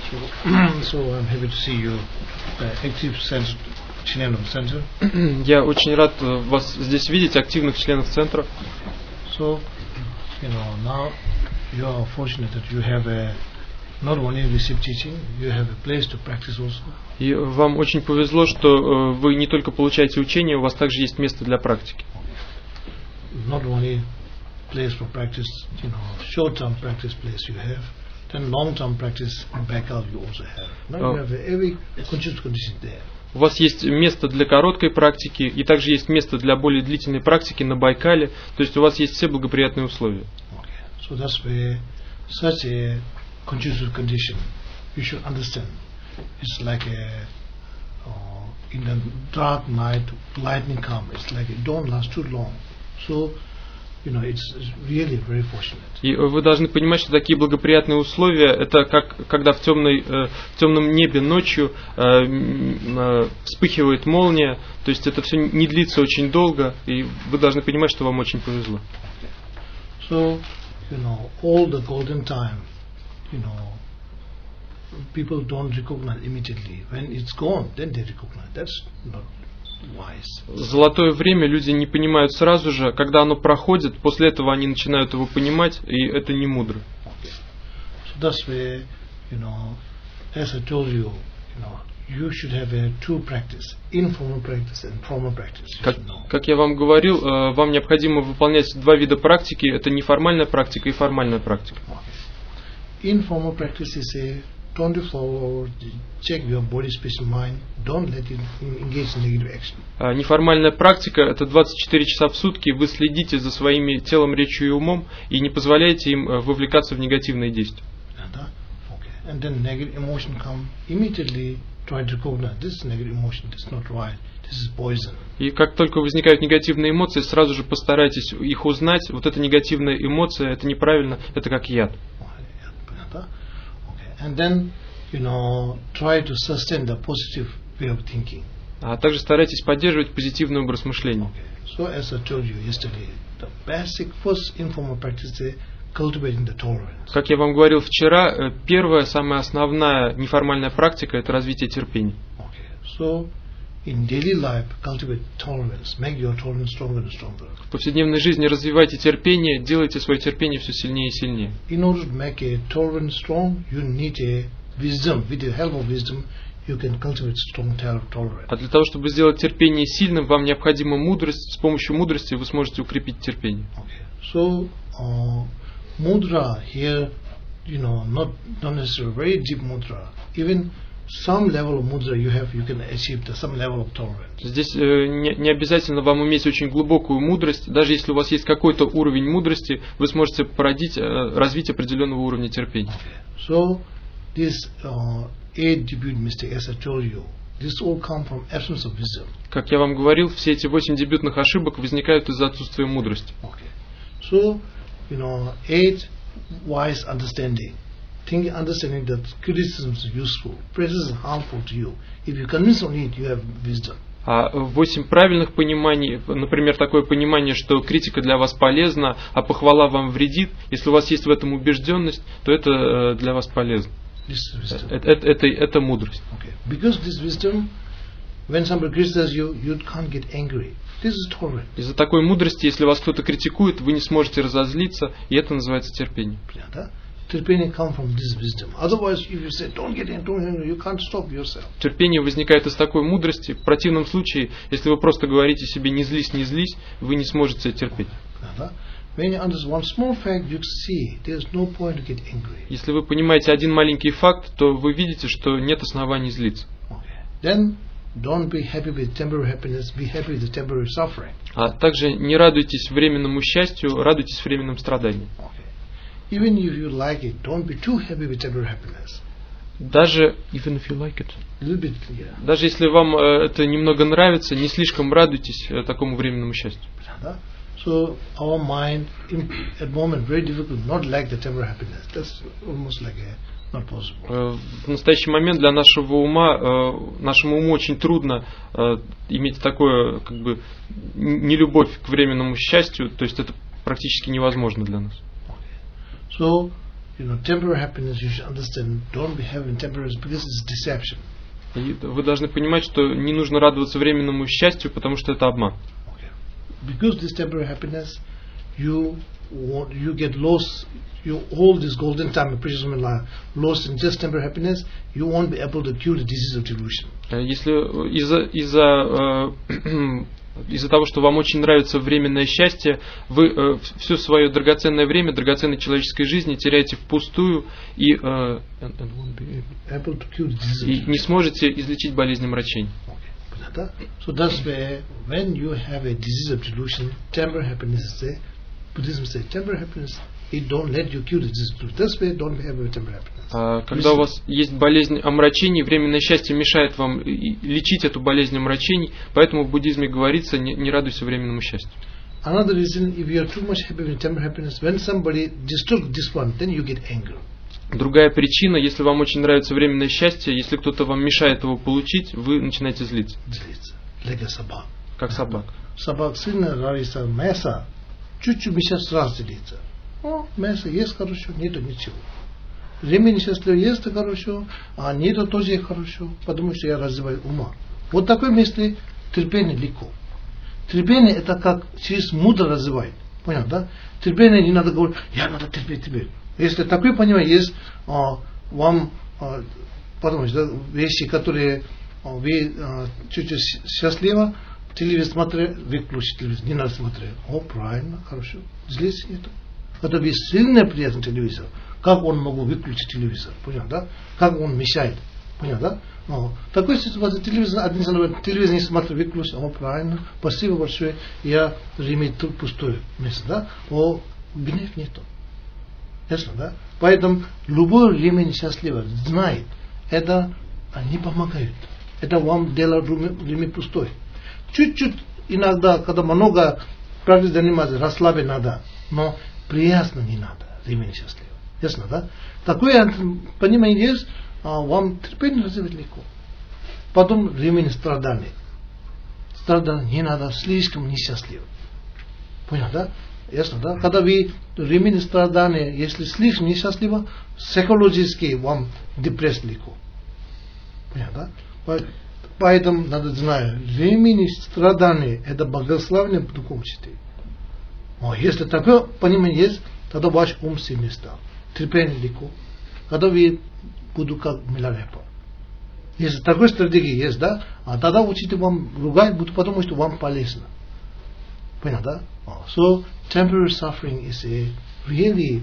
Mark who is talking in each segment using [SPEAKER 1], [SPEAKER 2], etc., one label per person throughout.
[SPEAKER 1] So I'm happy to see you active членом центра.
[SPEAKER 2] Я очень рад вас здесь видеть, активных членов центра.
[SPEAKER 1] So, now you are fortunate that you have not only received teaching, you have a place to practice also.
[SPEAKER 2] И вам очень повезло, что вы не только получаете учение, у вас также есть место для практики.
[SPEAKER 1] Not only place for practice, short-term practice place you have, then long-term practice in Baikal you also have. Now you have every conscious condition there.
[SPEAKER 2] У вас есть место для короткой практики, и также есть место для более длительной практики на Байкале, то есть у вас есть все благоприятные условия.
[SPEAKER 1] Okay. So that's where such a conscious condition you should understand. It's like in the dark night, lightning come. It's like it don't last too long. So, it's really very fortunate.
[SPEAKER 2] И вы должны понимать, что такие благоприятные условия, это как когда в темном небе ночью вспыхивает молния, то есть это все не длится очень долго, и вы должны понимать, что вам очень повезло.
[SPEAKER 1] So, all the golden time, people don't recognize immediately. When it's gone, then they recognize. That's not wise.
[SPEAKER 2] Золотое время люди не понимают сразу же, когда оно проходит, после этого они начинают его понимать, и это не мудро.
[SPEAKER 1] So that's where, as I told you, you should have a two practice, informal practice and formal practice.
[SPEAKER 2] Как я вам говорил, вам необходимо выполнять два вида практики, это неформальная практика и формальная практика.
[SPEAKER 1] Informal practice is a 24-hour check your body, space, and mind. Don't let it engage in negative action.
[SPEAKER 2] Неформальная практика – это 24 часа в сутки. Вы следите за своими телом, речью и умом и не позволяете им вовлекаться в негативные действия.
[SPEAKER 1] Okay. And then negative emotion come immediately. Try to recognize this negative emotion. This is not right. This is poison.
[SPEAKER 2] И как только возникают негативные эмоции, сразу же постарайтесь их узнать. Вот эта негативная эмоция – это неправильно, это как яд.
[SPEAKER 1] And then, try to sustain the positive way of thinking.
[SPEAKER 2] А также старайтесь поддерживать позитивный образ мышления.
[SPEAKER 1] Okay. So, as I told you yesterday, the basic first informal practice is cultivating the tolerance.
[SPEAKER 2] Как я вам говорил вчера, первая, самая основная неформальная практика – это развитие терпения.
[SPEAKER 1] Okay. So, in daily life, cultivate tolerance. Make your tolerance stronger and stronger.
[SPEAKER 2] В повседнevной жизни развивайте терпение, делайте свое терпение все сильнее и сильнее.
[SPEAKER 1] In order to make a tolerance strong, you need a wisdom. With the help of wisdom, you can cultivate strong tolerance.
[SPEAKER 2] А для того, чтобы сделать терпение сильным, вам необходима мудрость. С помощью мудрости вы сможете укрепить терпение.
[SPEAKER 1] Okay. So, mudra here, not necessarily very deep mudra. Even some level of mudra you can achieve some level of tolerance.
[SPEAKER 2] Здесь не обязательно вам иметь очень глубокую мудрость. Даже если у вас есть какой-то уровень мудрости, вы сможете развить определенного уровня терпения.
[SPEAKER 1] Okay. So, this 8 debut mistake, as I told you, this all come from absence of wisdom.
[SPEAKER 2] Как я вам говорил, все эти 8 дебютных ошибок возникают из-за отсутствия мудрости.
[SPEAKER 1] Okay. So, 8 wise understanding. Understanding that criticism is useful, praise is harmful to you. If you convince on it, you have wisdom.
[SPEAKER 2] 8 правильных пониманий, например, такое понимание, что критика для вас полезна, а похвала вам вредит. Если у вас есть в этом убежденность, то это для вас полезно. Это мудрость.
[SPEAKER 1] Okay. Because this wisdom, when somebody criticizes you, you can't get angry. This is tolerance.
[SPEAKER 2] Из-за такой мудрости, если вас кто-то критикует, вы не сможете разозлиться, и это называется терпение.
[SPEAKER 1] Терпение come from this wisdom. Otherwise, if you say, don't get angry, you can't stop yourself.
[SPEAKER 2] Терпение возникает из такой мудрости. В противном случае, если вы просто говорите себе не злись, вы не сможете терпеть.
[SPEAKER 1] When you understand one small fact, you see there's no point to get angry.
[SPEAKER 2] Если вы понимаете один маленький факт, то вы видите, что нет оснований злиться.
[SPEAKER 1] Then don't be happy with temporary happiness. Be happy with the temporary suffering.
[SPEAKER 2] А также не радуйтесь временному счастью, радуйтесь временным страданиям.
[SPEAKER 1] Even if you like it, don't be too happy with temporary happiness.
[SPEAKER 2] Даже even if you like it.
[SPEAKER 1] Little bit, yeah.
[SPEAKER 2] Даже если вам это немного нравится, не слишком радуйтесь такому временному счастью.
[SPEAKER 1] So our mind at the moment very difficult not like the temporary happiness. That's almost like not possible.
[SPEAKER 2] В настоящий момент для нашего ума, нашему уму очень трудно иметь такое, нелюбовь к временному счастью, то есть это практически невозможно для нас.
[SPEAKER 1] So temporary happiness, you should understand, don't be having temporary because it's deception.
[SPEAKER 2] И вы должны понимать, что не нужно радоваться временному счастью, потому что это обман.
[SPEAKER 1] Because this temporary happiness, you get lost, you hold this golden time of precious life, lost in just temporary happiness, you won't be able to cure the disease of delusion.
[SPEAKER 2] Если из-за того, что вам очень нравится временное счастье, вы все свое драгоценное время, драгоценной человеческой жизни теряете впустую и не сможете излечить болезнь омрачений.
[SPEAKER 1] So that's where when you have a disease of delusion, temporary happiness is there. Buddhism says temporary happiness, it don't let you cure the disease of delusion. That's where don't have a temporary happiness.
[SPEAKER 2] Когда у вас есть болезнь омрачений, временное счастье мешает вам лечить эту болезнь омрачений, поэтому в буддизме говорится, не радуйся временному счастью.
[SPEAKER 1] Another reason, if you are too much happy with temporary happiness, when somebody disturbs this one, then you get angry.
[SPEAKER 2] Другая причина, если вам очень нравится временное счастье, если кто-то вам мешает его получить, вы начинаете злиться.
[SPEAKER 1] Like a собак.
[SPEAKER 2] Как собак.
[SPEAKER 1] Собак сильно нравится мясо, чуть-чуть мясо сразу злится. Мясо есть хорошо, нету ничего. Времени счастливо есть хорошо, а нету тоже хорошо, потому что я развиваю ума. Вот такое место терпение легко. Терпение это как через мудро развивает. Понял, да? Терпение не надо говорить, я надо терпеть. Если такое понимание есть, вам, потому что вещи, которые вы чуть-чуть счастливы, телевизор смотрели, выключите телевизор, не надо смотреть. Правильно, хорошо. Здесь нету. Это вы сильно приятный телевизор. Как он могу выключить телевизор? Понял, да? Как он мешает? Понял, да? Такой ситуации телевизор, один человек телевизор не смотрит, выключить. Правильно. Спасибо большое. Я имею пустое место, да? Гнев нету. Ясно, да? Поэтому любой ремень счастливый знает, это они помогают. Это вам дело ремень пустой. Чуть-чуть иногда, когда много практики заниматься, расслабить надо, но приятно не надо, ремень счастливый. Ясно, да? Такое понимание есть, вам терпение развивать легко. Потом ремень страдания. Страдания не надо, слишком несчастливым. Понял, да? Ясно, да? Когда вы ремень страдания, если слишком несчастливо, психологически вам депрессия легко. Понял, да? Поэтому надо знать, ремень страдания это благословение в духовном чтении. Если такое понимание есть, тогда ваш ум сильный стал. Терпение легко. Когда вы будут как Миларепа. Если такой стратегии есть, да, тогда учитель вам ругает, потому что вам полезно. Понял, да? So temporary suffering is a really,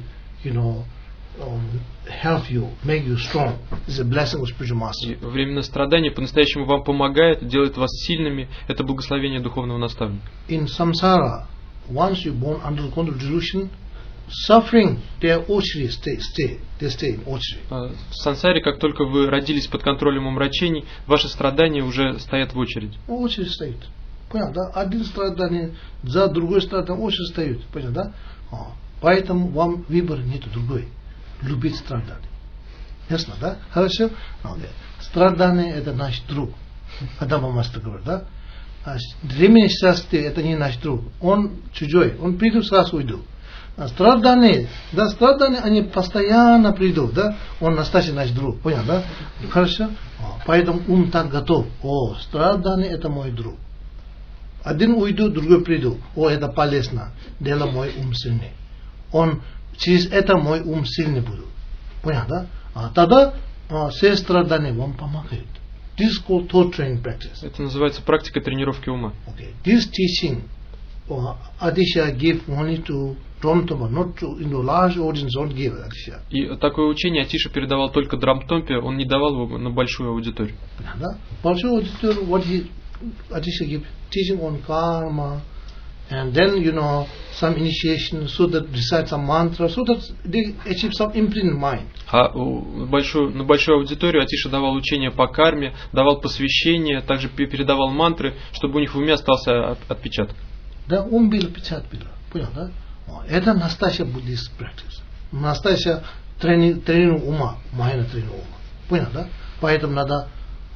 [SPEAKER 1] help you, make you strong. It's a blessing of spiritual master.
[SPEAKER 2] Временное страдание по-настоящему вам помогает, делает вас сильными. Это благословение духовного наставника.
[SPEAKER 1] In samsara, once you're born under the control of delusion, suffering, they stay in очередь.
[SPEAKER 2] В сансаре, как только вы родились под контролем омрачений, ваши страдания уже стоят в очереди.
[SPEAKER 1] Очередь стоит. Понял, да? Один страдание за другой страдание очередь стоит. Понял, да? Поэтому вам выбора нету другой. Любить страдание. Ясно, да? Хорошо? Страдание это наш друг. Адама Мастер говорит, да? Ремень счастья это не наш друг. Он чужой. Он придет, сразу уйдет. Страдания, да, страдания, они постоянно придут, да? Он настоящий наш друг. Понял, да? Хорошо? Поэтому ум так готов. Страдание это мой друг. Один уйдет, другой придет. Это полезно. Дело мой ум сильный. Он через это мой ум сильный будет. Понял, да? Тогда все страдания вам помогают. This is called thought training practice.
[SPEAKER 2] Это называется практика тренировки ума.
[SPEAKER 1] Okay. This teaching, Atisha gave only to Dramtompa, not to large audience. Don't give Atisha.
[SPEAKER 2] И такое учение Атиша передавал только Драмтомпе, он не давал его на большую аудиторию.
[SPEAKER 1] Да? Большую аудиторию, what Atisha give teaching on karma, and then some initiation, so that recite some mantra, so that they achieve some imprint in mind.
[SPEAKER 2] На большую аудиторию Атиша давал учение по карме, давал посвящение, также передавал мантры, чтобы у них в уме остался отпечаток.
[SPEAKER 1] Да, ум был отпечаток, понял, да? Это настоящая буддийская практика, настоящая тренинг ума, майна тренинг ума, понял, да? Поэтому надо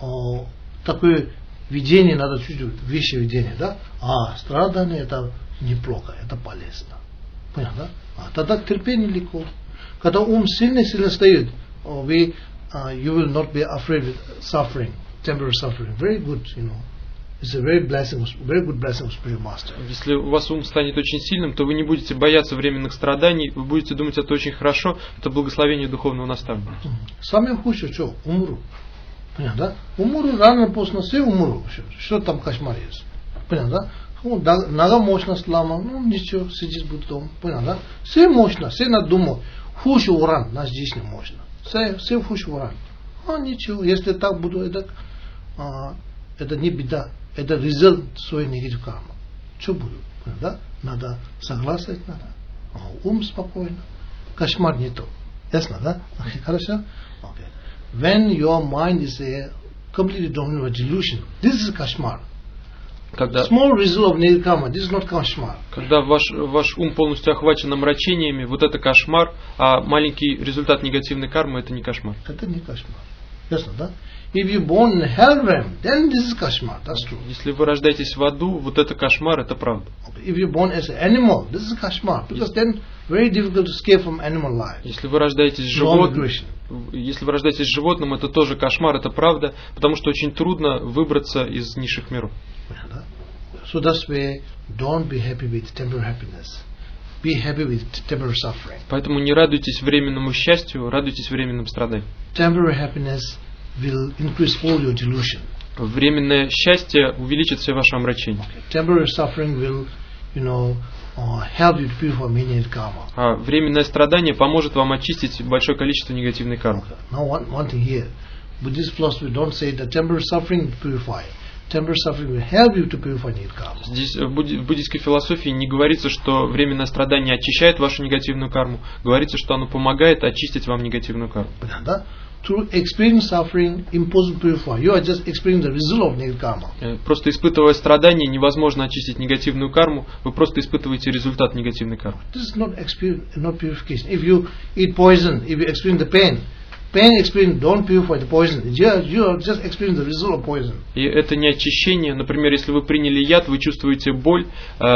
[SPEAKER 1] такое видение, надо чуть-чуть вещи видения, да? Страдание это неплохо, это полезно. Понял, да? Тогда терпение легко. Когда ум сильно стоит, you will not be afraid of suffering, temporary suffering. Very good, It's a very good blessing of spiritual master.
[SPEAKER 2] Если у вас ум станет очень сильным, то вы не будете бояться временных страданий, вы будете думать, это очень хорошо, это благословение духовного наставника.
[SPEAKER 1] Самое худшее, что? Умру. Понятно, да? Умру, рано или поздно все умру. Что там кошмар есть? Понятно, да? Нога мощно сломана, ничего, сидеть буду дома. Понятно, да? Все мощно, все надумал. Хуже уран, нас здесь не мощно. Все хуже уран. Ничего, если так буду, это не беда. Это результат своей негативной кармы. Что будет? Да? Надо согласовать, надо. Ум спокойно. Кошмар не то. Ясно, да? Хорошо? Okay. When your mind is a completely dominated by delusion, this is кошмар. Small result of negative karma, this is not кошмар.
[SPEAKER 2] Когда ваш ум полностью охвачен омрачениями, вот это кошмар, а маленький результат негативной кармы, это не кошмар.
[SPEAKER 1] Это не кошмар. Ясно, да? If you born in hell realm, then this is kashmar. That's true.
[SPEAKER 2] Если вы рождаетесь в аду, вот это кошмар, это правда.
[SPEAKER 1] If you born as an animal, this is kashmar, because then very difficult to escape from animal life.
[SPEAKER 2] Если вы рождаетесь животным, это тоже кошмар, это правда, потому что очень трудно выбраться из низших миров.
[SPEAKER 1] So that's why don't be happy with temporary happiness. Be happy with temporary suffering.
[SPEAKER 2] Поэтому не радуйтесь временному счастью, радуйтесь временным страданиям.
[SPEAKER 1] Temporary happiness will increase all your delusion.
[SPEAKER 2] Временное счастье увеличит все ваши омрачения.
[SPEAKER 1] Temporary suffering will, help you to purify many karma.
[SPEAKER 2] А временное страдание поможет вам очистить большое количество негативной кармы.
[SPEAKER 1] Now one thing here, Buddhist philosophy don't say that temporary suffering purify. Temporary suffering will help you to purify negative karma.
[SPEAKER 2] Здесь в буддийской философии не говорится, что временное страдание очищает вашу негативную карму. Говорится, что оно помогает очистить вам негативную карму.
[SPEAKER 1] Through experiencing suffering, impossible to purify. You are just experiencing the result of negative karma.
[SPEAKER 2] Просто испытывая страдания, невозможно очистить негативную карму. Вы просто испытываете результат негативной кармы.
[SPEAKER 1] This is not purification. If you eat poison, if you experience the pain experience don't purify the poison. You are just experiencing the result of poison.
[SPEAKER 2] И это не очищение. Например, если вы приняли яд, вы чувствуете боль.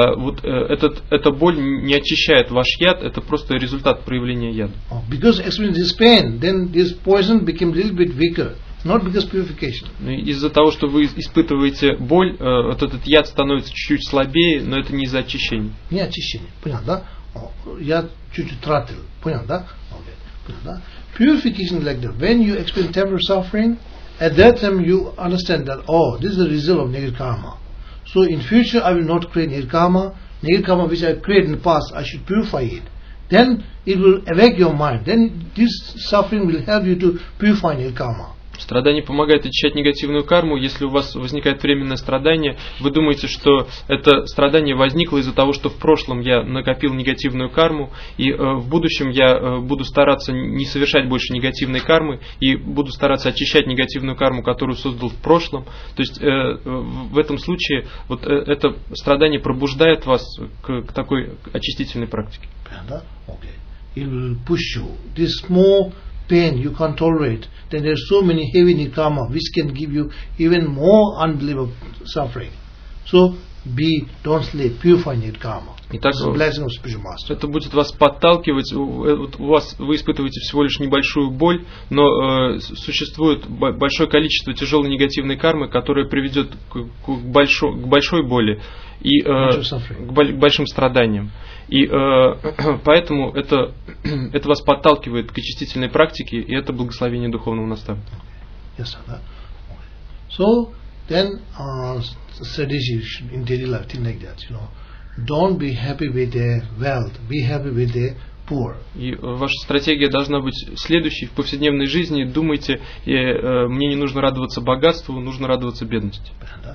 [SPEAKER 2] Эта боль не очищает ваш яд. Это просто результат проявления яда.
[SPEAKER 1] Because experiencing this pain, then this poison became a little bit weaker. Not because purification.
[SPEAKER 2] Из-за того, что вы испытываете боль, вот этот яд становится чуть-чуть слабее, но это не из-за очищения.
[SPEAKER 1] Не очищение. Понятно, да? Яд чуть-чуть тратил. Понятно, да? Понятно, да? Purification like that. When you experience temporary suffering, at that time you understand that, this is the result of negative karma. So in future I will not create negative karma which I created in the past, I should purify it. Then it will awake your mind. Then this suffering will help you to purify negative karma.
[SPEAKER 2] Страдание помогает очищать негативную карму. Если у вас возникает временное страдание, вы думаете, что это страдание возникло из-за того, что в прошлом я накопил негативную карму, и в будущем я буду стараться не совершать больше негативной кармы, и буду стараться очищать негативную карму, которую создал в прошлом. То есть в этом случае вот это страдание пробуждает вас к такой очистительной практике.
[SPEAKER 1] It will push you. This more pain you can't tolerate, then there are so many heavy karma which can give you even more unbelievable suffering. So don't sleep, purify your karma.
[SPEAKER 2] Итак, это будет вас подталкивать. Вы испытываете всего лишь небольшую боль, но существует большое количество тяжелой негативной кармы, которая приведет к большой боли и к большим страданиям. И поэтому это вас подталкивает к очистительной практике, и это благословение духовного наставника.
[SPEAKER 1] Yes, so then strategy in daily life, thing like that, Don't be happy with the wealth, be happy with the poor.
[SPEAKER 2] И ваша стратегия должна быть следующей. В повседневной жизни думайте, мне не нужно радоваться богатству, нужно радоваться бедности.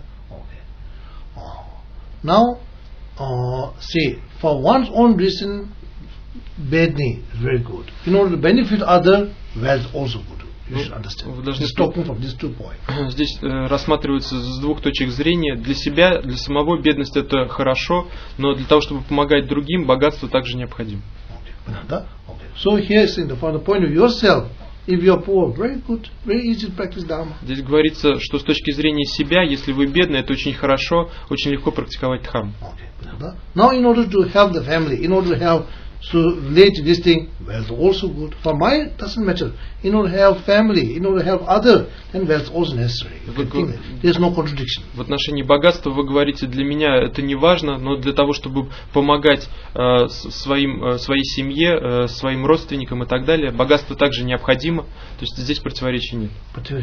[SPEAKER 1] Now, see, for one's own reason, bad-ness is very good. In order to benefit other, wealth also good. You should understand. Just talking from these 2 points.
[SPEAKER 2] Здесь рассматривается с двух точек зрения. Для себя, для самого бедность это хорошо, но для того, чтобы помогать другим, богатство также необходимо.
[SPEAKER 1] So here, from the point of yourself, if you are poor, very good, very easy to practice dharma.
[SPEAKER 2] Здесь говорится, что с точки зрения себя, если вы бедны, это очень хорошо, очень легко практиковать дхарму.
[SPEAKER 1] Now, in order to help the family, in order to help So relate to this thing, wealth also good. For mine, doesn't matter. In order to have family, in order to have other, then wealth also necessary. There's no contradiction.
[SPEAKER 2] В отношении богатства вы говорите, для меня это не важно, но для того, чтобы помогать своей семье, своим родственникам и так далее, богатство также необходимо. То есть здесь противоречий нет.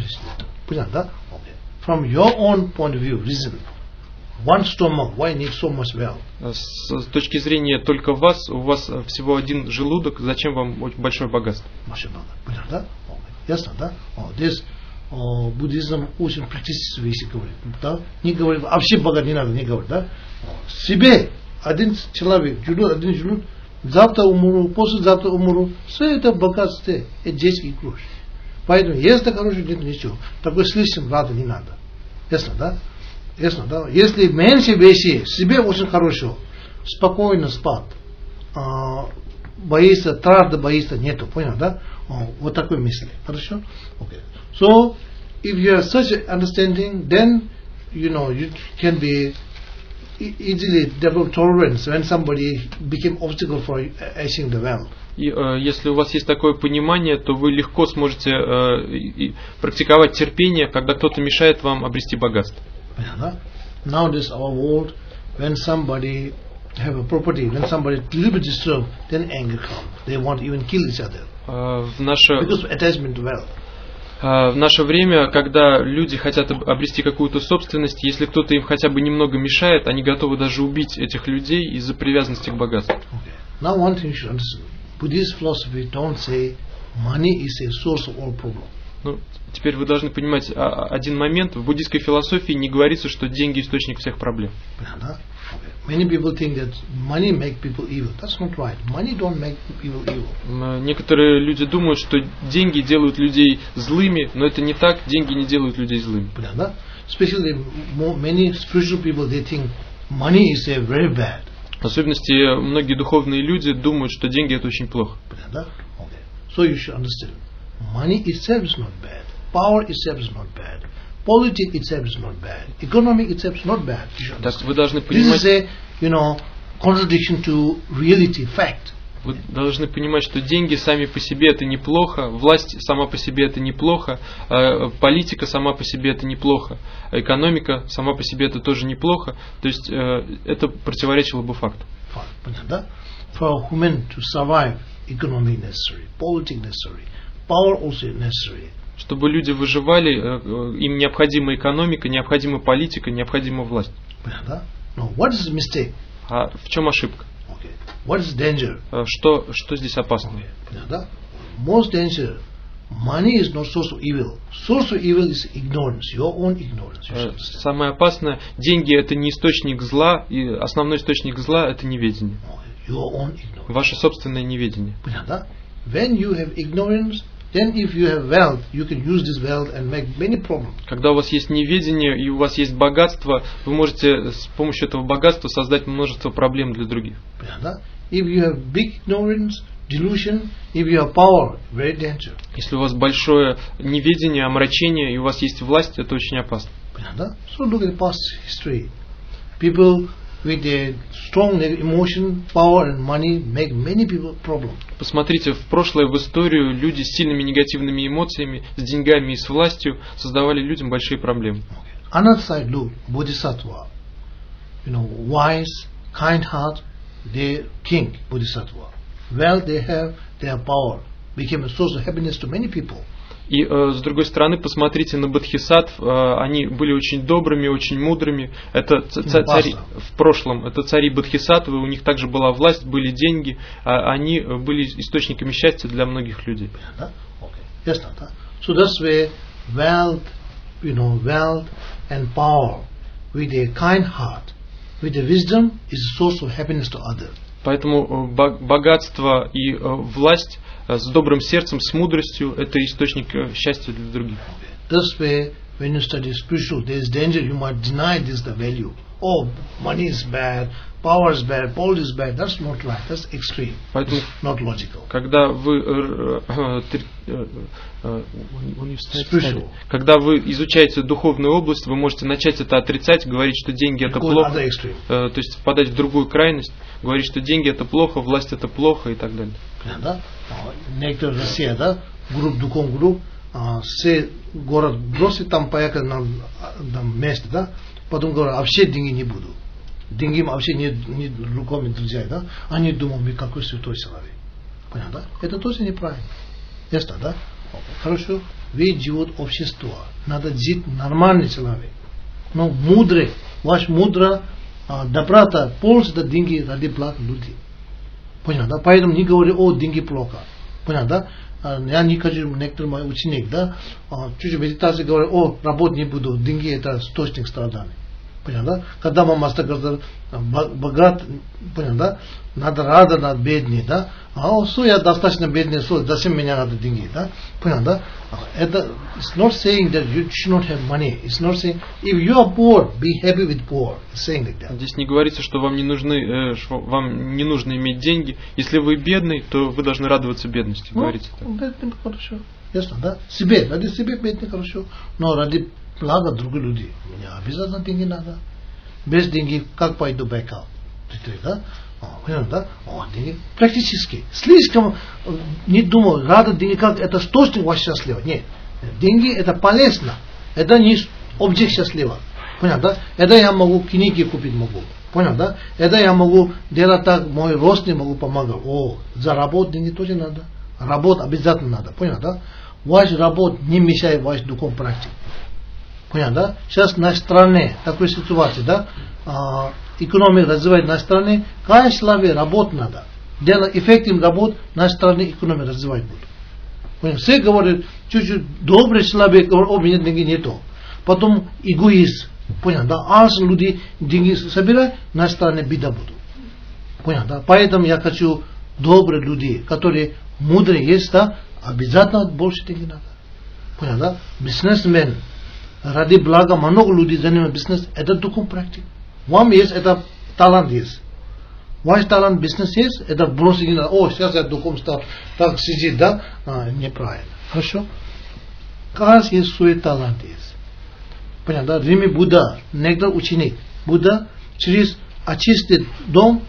[SPEAKER 1] From your own point of view, reason. One stomach, why need so much wealth?
[SPEAKER 2] С точки зрения только вас, у вас всего один желудок, зачем вам очень большое богатство?
[SPEAKER 1] Ясно, да? Здесь буддизм очень практически вещи говорит. Да? Не говорит, вообще богат не надо, не говорит, да? Себе один человек, один желудок, завтра умру, послезавтра умру, все это богатство, это детский круг. Поэтому, если хороший, нет ничего. Такой слишком рада не надо. Ясно, да? Ясно, да? Если меньше вещей, себе очень хорошо, спокойно спать, боится, трата боится, нету, понял, да? Вот такой мысли. Хорошо? Okay. So, if you have such an understanding, then, you can be easily develop tolerance when somebody became obstacle for achieving the wealth.
[SPEAKER 2] И если у вас есть такое понимание, то вы легко сможете практиковать терпение, когда кто-то мешает вам обрести богатство.
[SPEAKER 1] Nowadays our world, when somebody have a property, when somebody little bit disturbed, then anger comes. They want to even kill each other. Because of attachment to wealth.
[SPEAKER 2] В наше время, когда люди хотят обрести какую-то собственность, если кто-то им хотя бы немного мешает, они готовы даже убить этих людей из-за привязанности к богатству.
[SPEAKER 1] Now one thing you should understand. Buddhist philosophy don't say money is a source of all problems.
[SPEAKER 2] Ну, теперь вы должны понимать один момент. В буддийской философии не говорится, что деньги источник всех проблем.
[SPEAKER 1] Many people think that money make people evil. That's not right. Money don't make people evil.
[SPEAKER 2] Некоторые люди думают, что деньги делают людей злыми, но это не так. Деньги не делают людей злыми.
[SPEAKER 1] Especially many spiritual people, they think money is a very bad.
[SPEAKER 2] В особенности многие духовные люди думают, что деньги это очень плохо.
[SPEAKER 1] So you should understand. Money itself is not bad. Power itself is not bad. Politics itself is not bad. Economic itself is not bad.
[SPEAKER 2] Так вы должны понимать.
[SPEAKER 1] This is a, contradiction to reality, fact.
[SPEAKER 2] Вы должны понимать, что деньги сами по себе это неплохо, власть сама по себе это неплохо, политика сама по себе это неплохо, экономика сама по себе это тоже неплохо. То есть это противоречило бы факту.
[SPEAKER 1] For human to survive, economy necessary, politics necessary, power also necessary.
[SPEAKER 2] Чтобы люди выживали, им необходима экономика, необходима политика, необходима власть.
[SPEAKER 1] No, what is the mistake?
[SPEAKER 2] А в чем ошибка?
[SPEAKER 1] What is danger?
[SPEAKER 2] Что здесь опасно?
[SPEAKER 1] Most danger. Money is not source of evil. Source of evil is ignorance, your own ignorance.
[SPEAKER 2] Самое опасное, деньги это не источник зла, и основной источник зла это неведение.
[SPEAKER 1] Your own ignorance.
[SPEAKER 2] Ваше собственное неведение.
[SPEAKER 1] When you have ignorance, then if you have wealth, you can use this wealth and make many problems.
[SPEAKER 2] Когда у вас есть неведение и у вас есть богатство, вы можете с помощью этого богатства создать множество проблем для других.
[SPEAKER 1] If you have big ignorance, delusion, if you have power, very dangerous.
[SPEAKER 2] Если у вас большое неведение, омрачение и у вас есть власть, это очень опасно.
[SPEAKER 1] So look at past history. People with a strong emotion, power and money make many people problems.
[SPEAKER 2] Посмотрите в прошлое, в историю, люди с сильными негативными эмоциями, с деньгами и с властью создавали людям большие проблемы.
[SPEAKER 1] Another side, look, Bodhisattva, wise, kind heart, they king Bodhisattva. Wealth they have power, became a source of happiness to many people.
[SPEAKER 2] И с другой стороны, посмотрите на бодхисаттв, они были очень добрыми, очень мудрыми. Это цари в прошлом, это цари бодхисаттвы, у них также была власть, были деньги, они были источниками счастья для многих людей.
[SPEAKER 1] So that's why wealth, wealth and power with a kind heart, with a wisdom is a source of happiness to others.
[SPEAKER 2] Поэтому богатство и власть с добрым сердцем, с мудростью, это источник счастья для других.
[SPEAKER 1] This way, when you study spiritual, there is danger you might deny this the value oh, money is bad, power is bad, politics is bad. That's not right. That's extreme.
[SPEAKER 2] Поэтому,
[SPEAKER 1] not logical.
[SPEAKER 2] Когда вы изучаете духовную область, вы можете начать это отрицать, говорить, что деньги это плохо, то есть впадать в другую крайность, говорить, что деньги это плохо, власть это плохо и так далее.
[SPEAKER 1] Некоторые Россия, да, групп, все город бросит, там поехали на место, да, потом говорят, вообще деньги не буду. Деньги вообще не руками друзья, да? Они думают, мы какой святой человек. Понятно, да? Это тоже неправильно. Ясно, да? Хорошо. Ведь живет общество. Надо жить нормальный человек. Но мудрый, ваш мудро, доброта, пользуется деньги ради блага людей. Понятно, да? Поэтому не говорю, о, деньги плохо. Понятно, да? Я не хочу, некоторые мои ученики, да, чуть-чуть медитации говорят, о, работать не буду, деньги это источник страданий. Понятно, да? Когда мама говорит, богат, понятно, да? Надо рада, надо бедный, да? Я достаточно бедный, зачем меня надо деньги, да? Понятно, да? Это, it's not saying that you should not have money. It's not saying, if you are poor, be happy with poor. It's saying like that.
[SPEAKER 2] Здесь не говорится, что вам не нужно иметь деньги. Если вы бедный, то вы должны радоваться бедности. Говорится так.
[SPEAKER 1] Бедный хорошо. Ясно, да? Ради себя бедный хорошо. Но ради блага других людей. Мне обязательно деньги надо. Без денег как пойду бэкап? Да? Понятно, да? Деньги практически. Слишком не думал, рада деньги как это источник ваш счастливо. Нет. Деньги это полезно. Это не объект счастливо. Понятно, да? Это я могу книги купить могу. Понятно, да? Это я могу делать так, мой родственник могу помогать. Заработать деньги тоже надо. Работать обязательно надо. Понятно, да? Ваш работа не мешает ваш духовной практике. Понятно, да? Сейчас в нашей стране такой ситуации, да? Экономика развивает в нашей стране, каждый человек работать надо. Делать эффективную работу, в нашей стране экономика развивать будет. Понятно? Все говорят, чуть-чуть добрый человек, говорят, меня деньги нету. Потом эгоист. Понятно, да? А люди деньги собирают, в нашей стране беда будет. Понятно, да? Поэтому я хочу добрых людей, которые мудрые есть, да? Обязательно больше денег надо. Понятно, да? Бизнесмен. Ради блага много людей занимаются бизнес, это духовная практика. Вам есть, это талант есть. Ваш талант бизнес есть, это бросить не надо. Сейчас я духовно стал, так сидит, да? Неправильно. Хорошо? Каждый есть свой талант есть. Понятно, да? Риме Будда, некоторый ученик. Будда через очистый дом,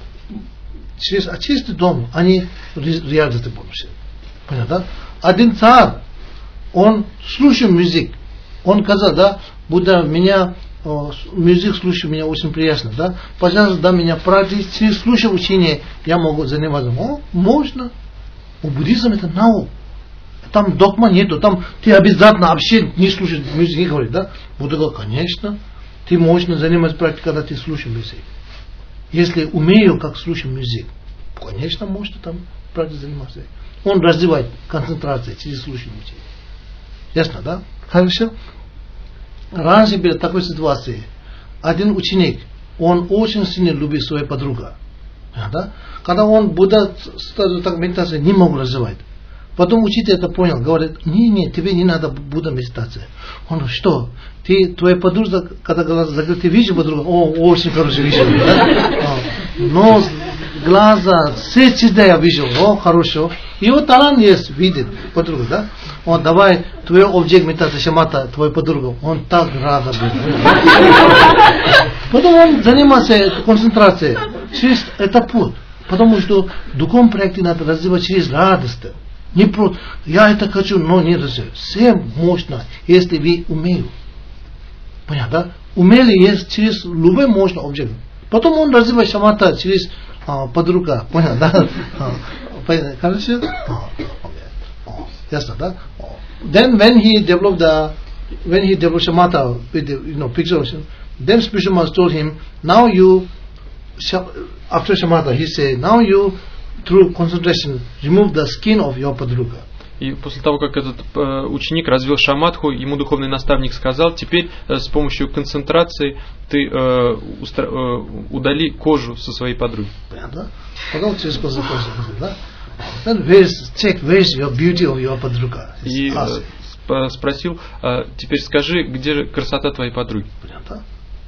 [SPEAKER 1] они реализуют будущее. Понятно, да? Один царь, он слушает музыку. Он сказал, да, Будда, меня, музык слушать, меня очень приятно, да, пожалуйста, да, меня практически, через слушать учение, я могу заниматься. Можно. У буддизма это наука. Там догма нету, там ты обязательно вообще не слушаешь музыку, не говорит, да. Будда говорит, конечно, ты можешь заниматься практикой, когда ты слушаешь музыку. Если умею, как слушать музыку, конечно, можно там практикой заниматься. Он развивает концентрацию через слушание музыки. Ясно, да? Хорошо? Раньше было такой ситуации. Один ученик, он очень сильно любит свою подругу. Да? Когда он Будда так медитацию не мог развивать. Потом учитель это понял, говорит, не, тебе не надо Будда медитация. Он, что? Твоя подруга, когда глаза закрыты, ты видишь подругу? Очень хорошо вижу. Да? Но глаза, все чистые я вижу, хорошо. Его талант есть, видит подругу, да? Давай, твой объект медитации шамата, твою подругу, он так рад будет. Потом он занимается концентрацией. Через это путь. Потому что духовный проект надо развивать через радость. Не просто, я это хочу, но не развивать. Все можно, если вы умеете. Понятно, да? Умели есть через любой можно объект. Потом он развивает шамата через подруга. Понятно, да? Хорошо? Ясно, да? Then when he developed shamatha with the, picture, then spiritual master told him, now you, after shamatha, he said, now you, through concentration, remove the skin of your padruga.
[SPEAKER 2] И после того, как этот ученик развил шаматху, ему духовный наставник сказал, теперь с помощью концентрации ты удали кожу со своей подруги.
[SPEAKER 1] Понятно? Потом через концентрацию, да? Check where's your beauty of your подруга.
[SPEAKER 2] И спросил, теперь скажи, где же красота твоей подруги?
[SPEAKER 1] Понятно?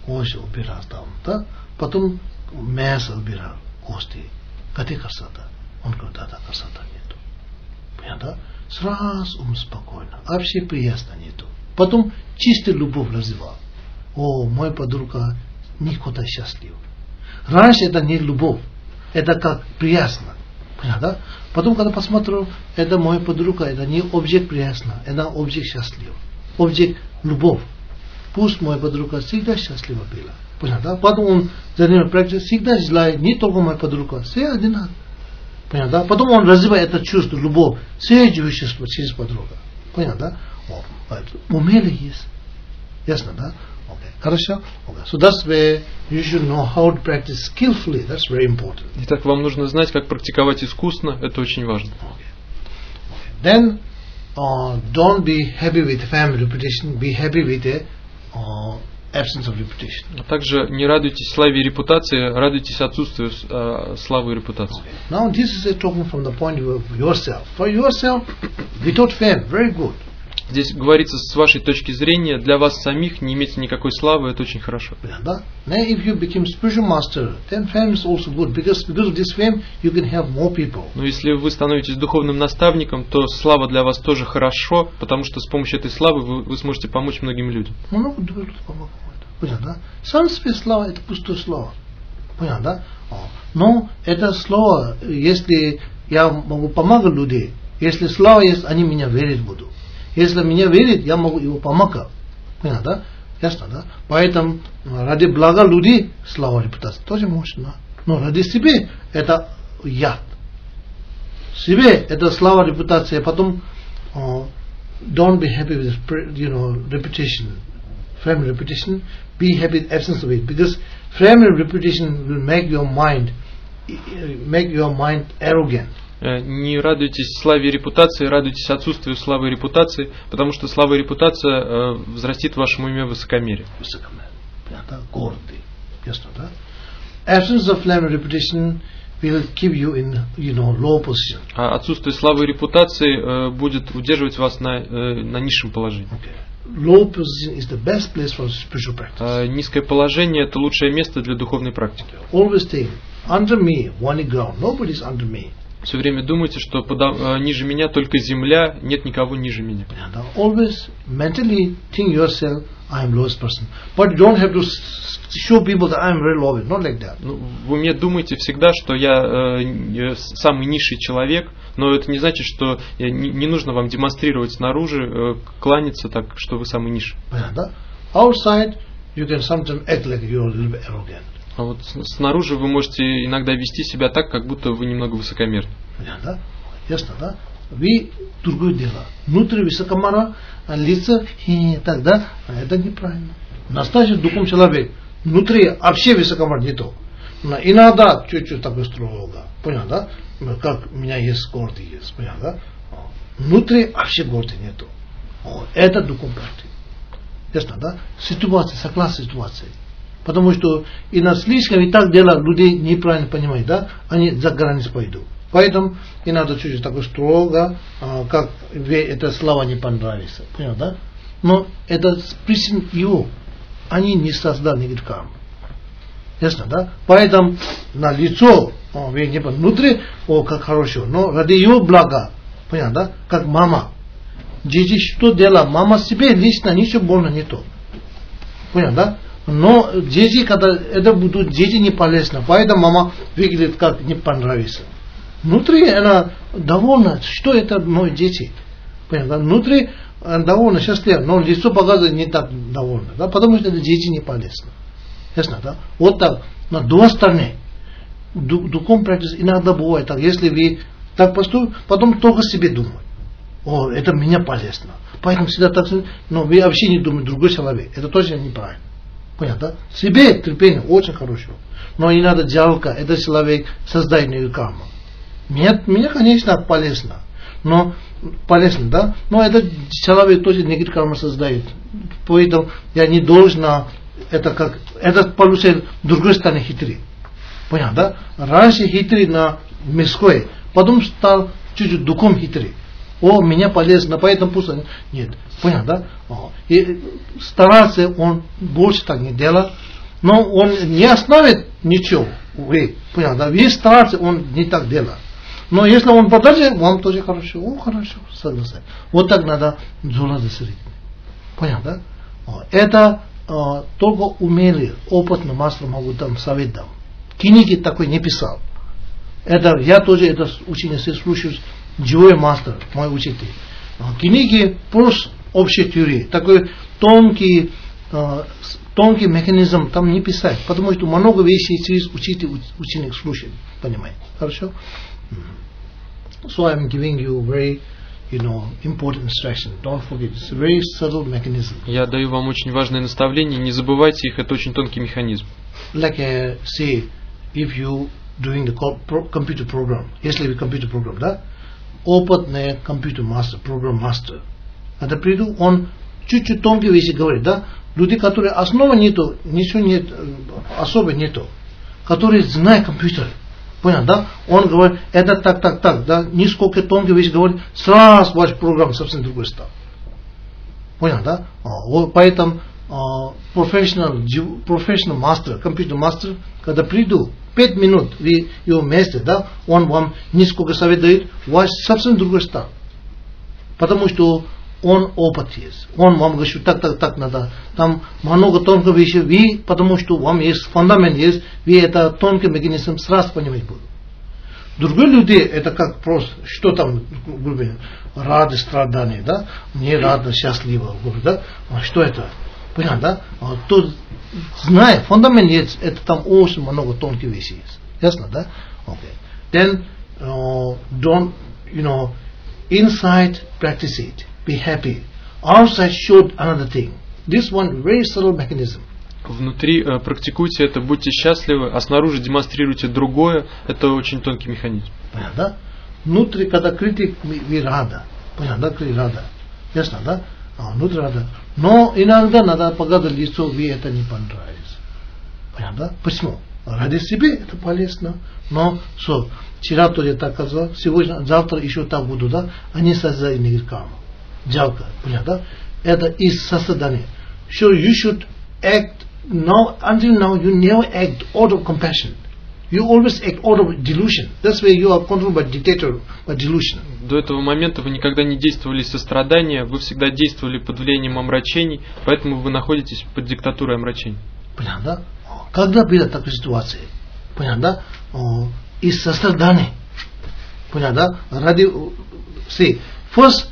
[SPEAKER 1] Ось убирал там, да? Потом мясо убирал, кости. Кати красота. Он говорит, да, красота нету. Понятно? Сразу спокойно. Вообще приятно нету. Потом чистую любовь развивал. О, мой подруга никуда счастлив. Раньше это не любовь. Это как приятно. Понятно? Потом, когда посмотрел, это моя подруга, это не объект приятно, это объект счастлив. Объект любовь. Пусть моя подруга всегда счастлива была. Понятно? Потом он занимает практику, всегда желает не только моя подруга, все одинаково. Понятно? Потом он развивает это чувство, любовь, все чувства через подруга. Понятно? Умели есть. Ясно, да? Okay. Хорошо? Okay. So that's where you should know how to practice skillfully. That's very important.
[SPEAKER 2] Итак, вам нужно знать, как практиковать искусно. Это очень важно.
[SPEAKER 1] Okay. Then, don't be happy with family reputation. Be happy with the absence of reputation.
[SPEAKER 2] А также не радуйтесь славе и репутации, радуйтесь отсутствию славы и репутации.
[SPEAKER 1] Okay. Now, this is talking from the point of yourself. For yourself, without fame, very good.
[SPEAKER 2] Здесь говорится с вашей точки зрения, для вас самих не иметь никакой славы, это очень хорошо.
[SPEAKER 1] Now, if you become spiritual master, then fame is also good because of this fame you can help more people.
[SPEAKER 2] Но если вы становитесь духовным наставником, то слава для вас тоже хорошо, потому что с помощью этой славы вы сможете помочь многим людям.
[SPEAKER 1] Понятно? Сам себе слава это пустое слово. Понятно? Но это слово, если я могу помогать людям, если слава есть, они меня верить будут. Если меня верит, я могу его помогать. Понятно, да? Ясно, да? Поэтому ради блага людей слава репутация тоже можно. Но ради себя это яд. Себе это слава репутация. Потом don't be happy with reputation. Family reputation. Be happy with absence of it. Because family reputation will make your mind arrogant.
[SPEAKER 2] Не радуйтесь славе и репутации, радуйтесь отсутствию славы и репутации, потому что слава и репутация взрастит в вашем уме высокомерие.
[SPEAKER 1] Гордый. Ясно, да? Absence of family reputation will keep you in, low position.
[SPEAKER 2] А отсутствие славы и репутации будет удерживать вас на низшем положении.
[SPEAKER 1] Okay. Low position is the best place for spiritual practice.
[SPEAKER 2] Низкое положение – это лучшее место для духовной практики.
[SPEAKER 1] Always think, under me, one ground. Nobody is under me.
[SPEAKER 2] Все время думайте, что ниже меня только земля, нет никого ниже меня.
[SPEAKER 1] Always mentally think yourself, I am lowest person. But you don't have to show people that I am very low. Not like that.
[SPEAKER 2] В уме думайте всегда, что я самый низший человек, но это не значит, что не нужно вам демонстрировать снаружи, кланяться так, что вы самый низший.
[SPEAKER 1] Outside, you can sometimes act like you are a little bit arrogant.
[SPEAKER 2] А вот снаружи вы можете иногда вести себя так, как будто вы немного высокомерны.
[SPEAKER 1] Понятно? Ясно, да? Вы другое дело. Внутри высокомара, лица и так, да? Это неправильно. Настоящий духовный человек, внутри вообще высокомар не то. Но иногда чуть-чуть такой строго. Понятно, да? Как у меня есть гордый есть. Понятно, да? Внутри вообще гордый нету. Это духовный практик. Ясно, да? Ситуация, согласно ситуации. Потому что и на слишком и так дело люди неправильно понимают, да? Они за границу пойдут. Поэтому и надо чуть-чуть такое строго, как эта слава не понравится. Понял, да? Но это причин его. Они не создали никаких карм. Ясно, да? Поэтому на лицо, внутри, как хорошо. Но ради его блага. Понял, да? Как мама. Дети что делают? Мама себе лично ничего больно не то. Понял, да? Но дети, когда это будут дети не полезны, поэтому мама выглядит как не понравится. Внутри она довольна, что это мои дети. Понятно? Внутри довольна, счастлива, но лицо показывает не так довольно, да? Потому что это дети не полезны. Ясно, да? Вот так, на две стороны. Духовный практик иногда бывает так, если вы так поступите, потом только себе думаете. О, это меня полезно. Поэтому всегда так, но вы вообще не думаете, другой человек. Это точно неправильно. Понятно? Себе терпение очень хорошо. Но не надо жалко, этот человек создает некую карму. Мне, конечно, полезно. Но полезно, да? Но этот человек тоже некую карму создает. Поэтому я не должна, это как, это получает с другой стороны хитрый. Понятно, да? Раньше хитрый на мирской, потом стал чуть-чуть духом хитрый. О, меня полезно, поэтому пусть нет. Понятно, да? И стараться он больше так не делать, Но он не оставит ничего. Вы, понял, да? Весь старается, он не так делает. Но если он подождет, вам тоже хорошо. О, хорошо, согласен. Вот так надо зула засырить. Понял, да? Это только умелые, опытные мастера могут там совет дать. Книги такой не писал. Это я тоже это учение слушаю, живой мастер, мой учитель. Книги просто общей теории, такой тонкий механизм там не писать, потому что много вещей через ученик слушает, понимаете? Хорошо? So I'm giving you very, important instruction. Don't forget, it's a very subtle mechanism.
[SPEAKER 2] Я даю вам очень важные наставления, не забывайте их, это очень тонкий механизм.
[SPEAKER 1] Like say, if you doing the computer program, если вы компьютер программ, да, опытный компьютер мастер, программ мастер, это приду, он чуть-чуть тонкие вещи говорит, да, люди, которые основы нету, ничего нет, особо нету, которые знают компьютер. Понял, да? Он говорит, это так, да? Нисколько тонкие вещи говорит, сразу ваш программа совсем другой стал. Понял, да? Поэтому professional master, компьютер мастер, когда приду, 5 минут вы его вместе, да? Он вам нисколько совет дает, ваш совсем другой стал. Потому что он опыт есть. Он вам говорит, так надо. Там много тонких вещей. Вы, потому что вам есть фундамент есть, вы это тонкий механизм сразу понимать будут. Другие люди, это как просто, что там, радость, страдание, да? Не радость, счастливо, да? Что это? Понятно, да? Тут, знай, фундамент есть, это там очень много тонких вещей есть. Ясно, да? Okay. Then, don't, inside practice it. Be happy. Outside showed another thing. This one very subtle mechanism.
[SPEAKER 2] Внутри практикуйте это, будьте счастливы, а снаружи демонстрируйте другое. Это очень тонкий механизм.
[SPEAKER 1] Понятно, да? Внутри, когда критик, вы рада. Понятно, да? Критик рада. Ясно, да? Внутри рада. Но иногда надо показать лицо, вы это не понравится. Понятно, да? Почему? Ради себя это полезно. Но, вчера тоже так сказал, сегодня, завтра еще так буду, да? Они создают карму. Жалко, понятно, да? Это из сострадания. So you should act now, until now you never act out of compassion. You always act out of delusion. That's why you are controlled by dictator, by delusion.
[SPEAKER 2] До этого момента вы никогда не действовали из сострадания, вы всегда действовали под влиянием омрачений, поэтому вы находитесь под диктатурой омрачений.
[SPEAKER 1] Понятно, да? Когда была такая ситуация? Понятно, да? Из сострадания. Понятно, да? Ради, see, first,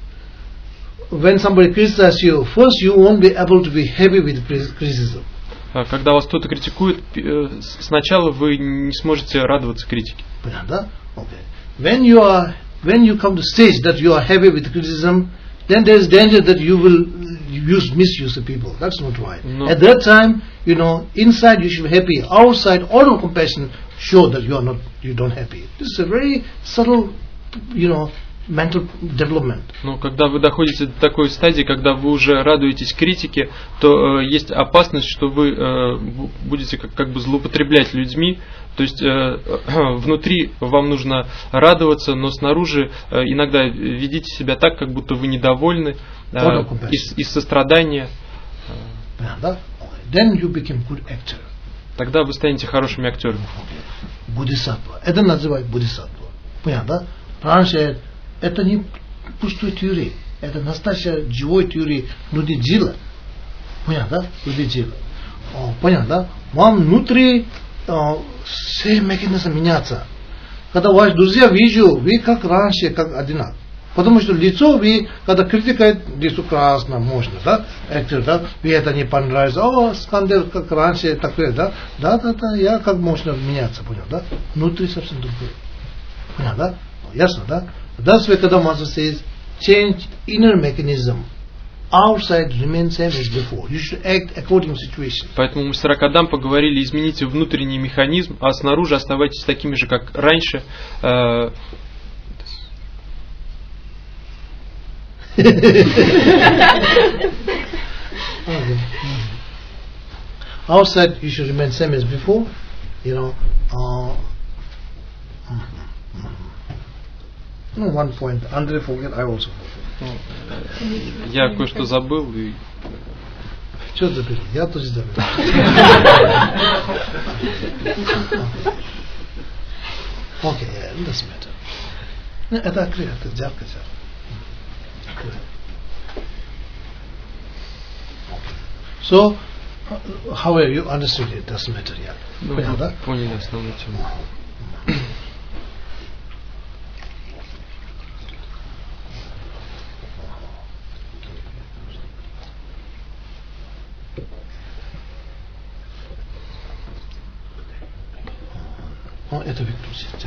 [SPEAKER 1] when somebody criticizes you, first you won't be able to be happy with criticism.
[SPEAKER 2] Когда вас кто-то критикует, сначала вы не сможете радоваться критике.
[SPEAKER 1] Понятно? Okay. When you come to stage that you are happy with criticism, then there is danger that you will misuse the people. That's not right. No. At that time, inside you should be happy. Outside, all of compassion show that you don't happy. This is a very subtle, mental development.
[SPEAKER 2] Но когда вы доходите до такой стадии, когда вы уже радуетесь критике, то есть опасность, что вы будете как бы злоупотреблять людьми. То есть внутри вам нужно радоваться, но снаружи иногда ведите себя так, как будто вы недовольны из сострадания.
[SPEAKER 1] Then you become good actor.
[SPEAKER 2] Тогда вы станете хорошими актерами.
[SPEAKER 1] Бодхисаттва. Это называют бодхисаттва. Понятно? Раньше это не пустой теория. Это настоящая живой теория люди дела. Понятно, да? Люди дела. Понятно, да? Вам внутри все механизмы меняются. Когда ваши друзья вижу, вы как раньше, как одинаково. Потому что лицо вы, когда критикует, лицо красно, мощно, да? Актер, да? Вы это не понравится. Скандал, как раньше, такое, да? Да, я как мощно меняться, понял, да? Внутри совсем другое. Понял, да? Ясно, да? That's why Kada Master says, change inner mechanism. Outside remains same as before. You should act according to situation.
[SPEAKER 2] Поэтому мастера Кадам поговорили, измените внутренний механизм, а снаружи оставайтесь такими же, как раньше.
[SPEAKER 1] Outside you should remain same as before. One point. Andre forget, I also forget.
[SPEAKER 2] Я кое-что забыл.
[SPEAKER 1] Что забыл? Я тоже забыл. Окей, it doesn't matter. Это clear, это ярко. So, however you understood it, doesn't matter yet.
[SPEAKER 2] Понятно, да? Поняли основную тему.
[SPEAKER 1] Это выключить.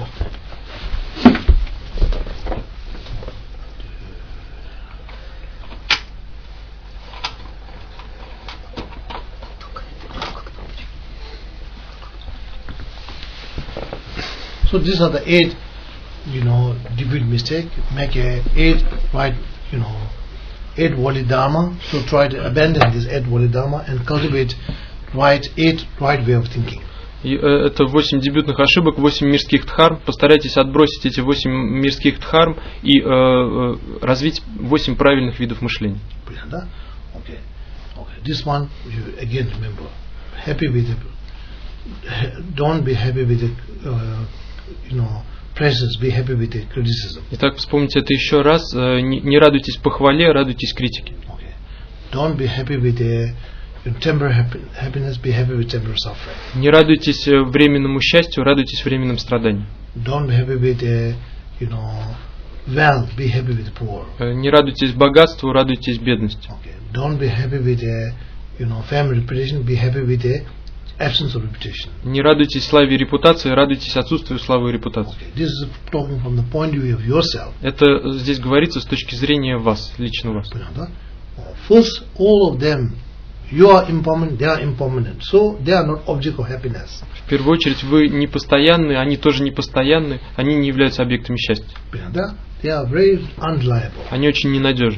[SPEAKER 1] So these are the 8, debut mistake. Make 8 right, 8 Validharma. So try to abandon this 8 Validharma and cultivate 8 right way of thinking.
[SPEAKER 2] Это 8 дебютных ошибок, 8 мирских дхарм. Постарайтесь отбросить эти 8 мирских дхарм и развить 8 правильных видов мышления.
[SPEAKER 1] Понятно? Okay. This one, you again remember. Happy with it. Don't be happy with it. Praises, be happy with the criticism.
[SPEAKER 2] Итак, вспомните это еще раз. Не радуйтесь похвале, радуйтесь критике.
[SPEAKER 1] Okay. Don't be happy with the temporary happiness, be happy with temporary suffering.
[SPEAKER 2] Не радуйтесь временному счастью, радуйтесь временным страданиям.
[SPEAKER 1] Don't be happy with the, wealth, be happy with the poor.
[SPEAKER 2] Не радуйтесь богатству, радуйтесь бедности.
[SPEAKER 1] Okay. Don't be happy with the, family reputation, be happy with the absence of reputation.
[SPEAKER 2] Не радуйтесь славе и репутации, радуйтесь отсутствию славы и репутации.
[SPEAKER 1] Okay. This is talking from the point of view of yourself.
[SPEAKER 2] Это здесь говорится с точки зрения вас, лично вас.
[SPEAKER 1] First, all of them, you are impermanent, they are impermanent. So they are not object of happiness.
[SPEAKER 2] В первую очередь вы не постоянны, они тоже не постоянны, они не являются объектами счастья.
[SPEAKER 1] They are very unreliable.
[SPEAKER 2] Они очень ненадежны.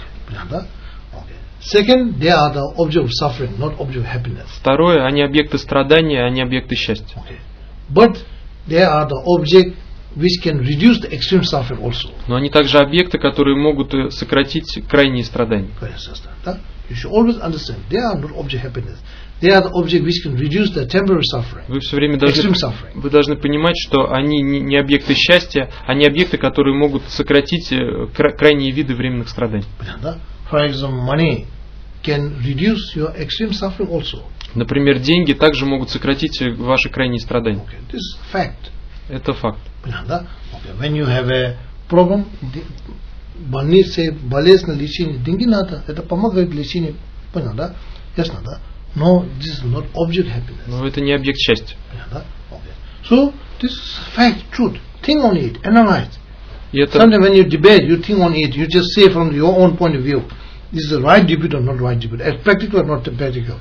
[SPEAKER 1] Second, they are the object of suffering, not object of happiness.
[SPEAKER 2] Второе, они объекты страдания, они объекты счастья.
[SPEAKER 1] But they are the object which can reduce the extreme suffering also.
[SPEAKER 2] Но они также объекты, которые могут сократить крайние страдания.
[SPEAKER 1] You should always understand they are not object of happiness. They are the object which can reduce the temporary suffering.
[SPEAKER 2] Вы все время должны понимать, что они не объекты счастья, они объекты, которые могут сократить крайние виды временных страданий.
[SPEAKER 1] For example, money can reduce your extreme suffering also.
[SPEAKER 2] Например, деньги также могут сократить ваши крайние страдания.
[SPEAKER 1] This is fact.
[SPEAKER 2] Это факт.
[SPEAKER 1] When you have a problem, больнице, болезнь, лечение, деньги надо, это помогает лечению. Понятно, да? Ясно, да? Но this is not object happiness.
[SPEAKER 2] Но это не объект счастья.
[SPEAKER 1] So, this is fact, truth. Think on it, analyze.
[SPEAKER 2] Это...
[SPEAKER 1] Sometimes when you debate, you think on it, you just say from your own point of view, this is the right debate or not right debate, practical or not practical.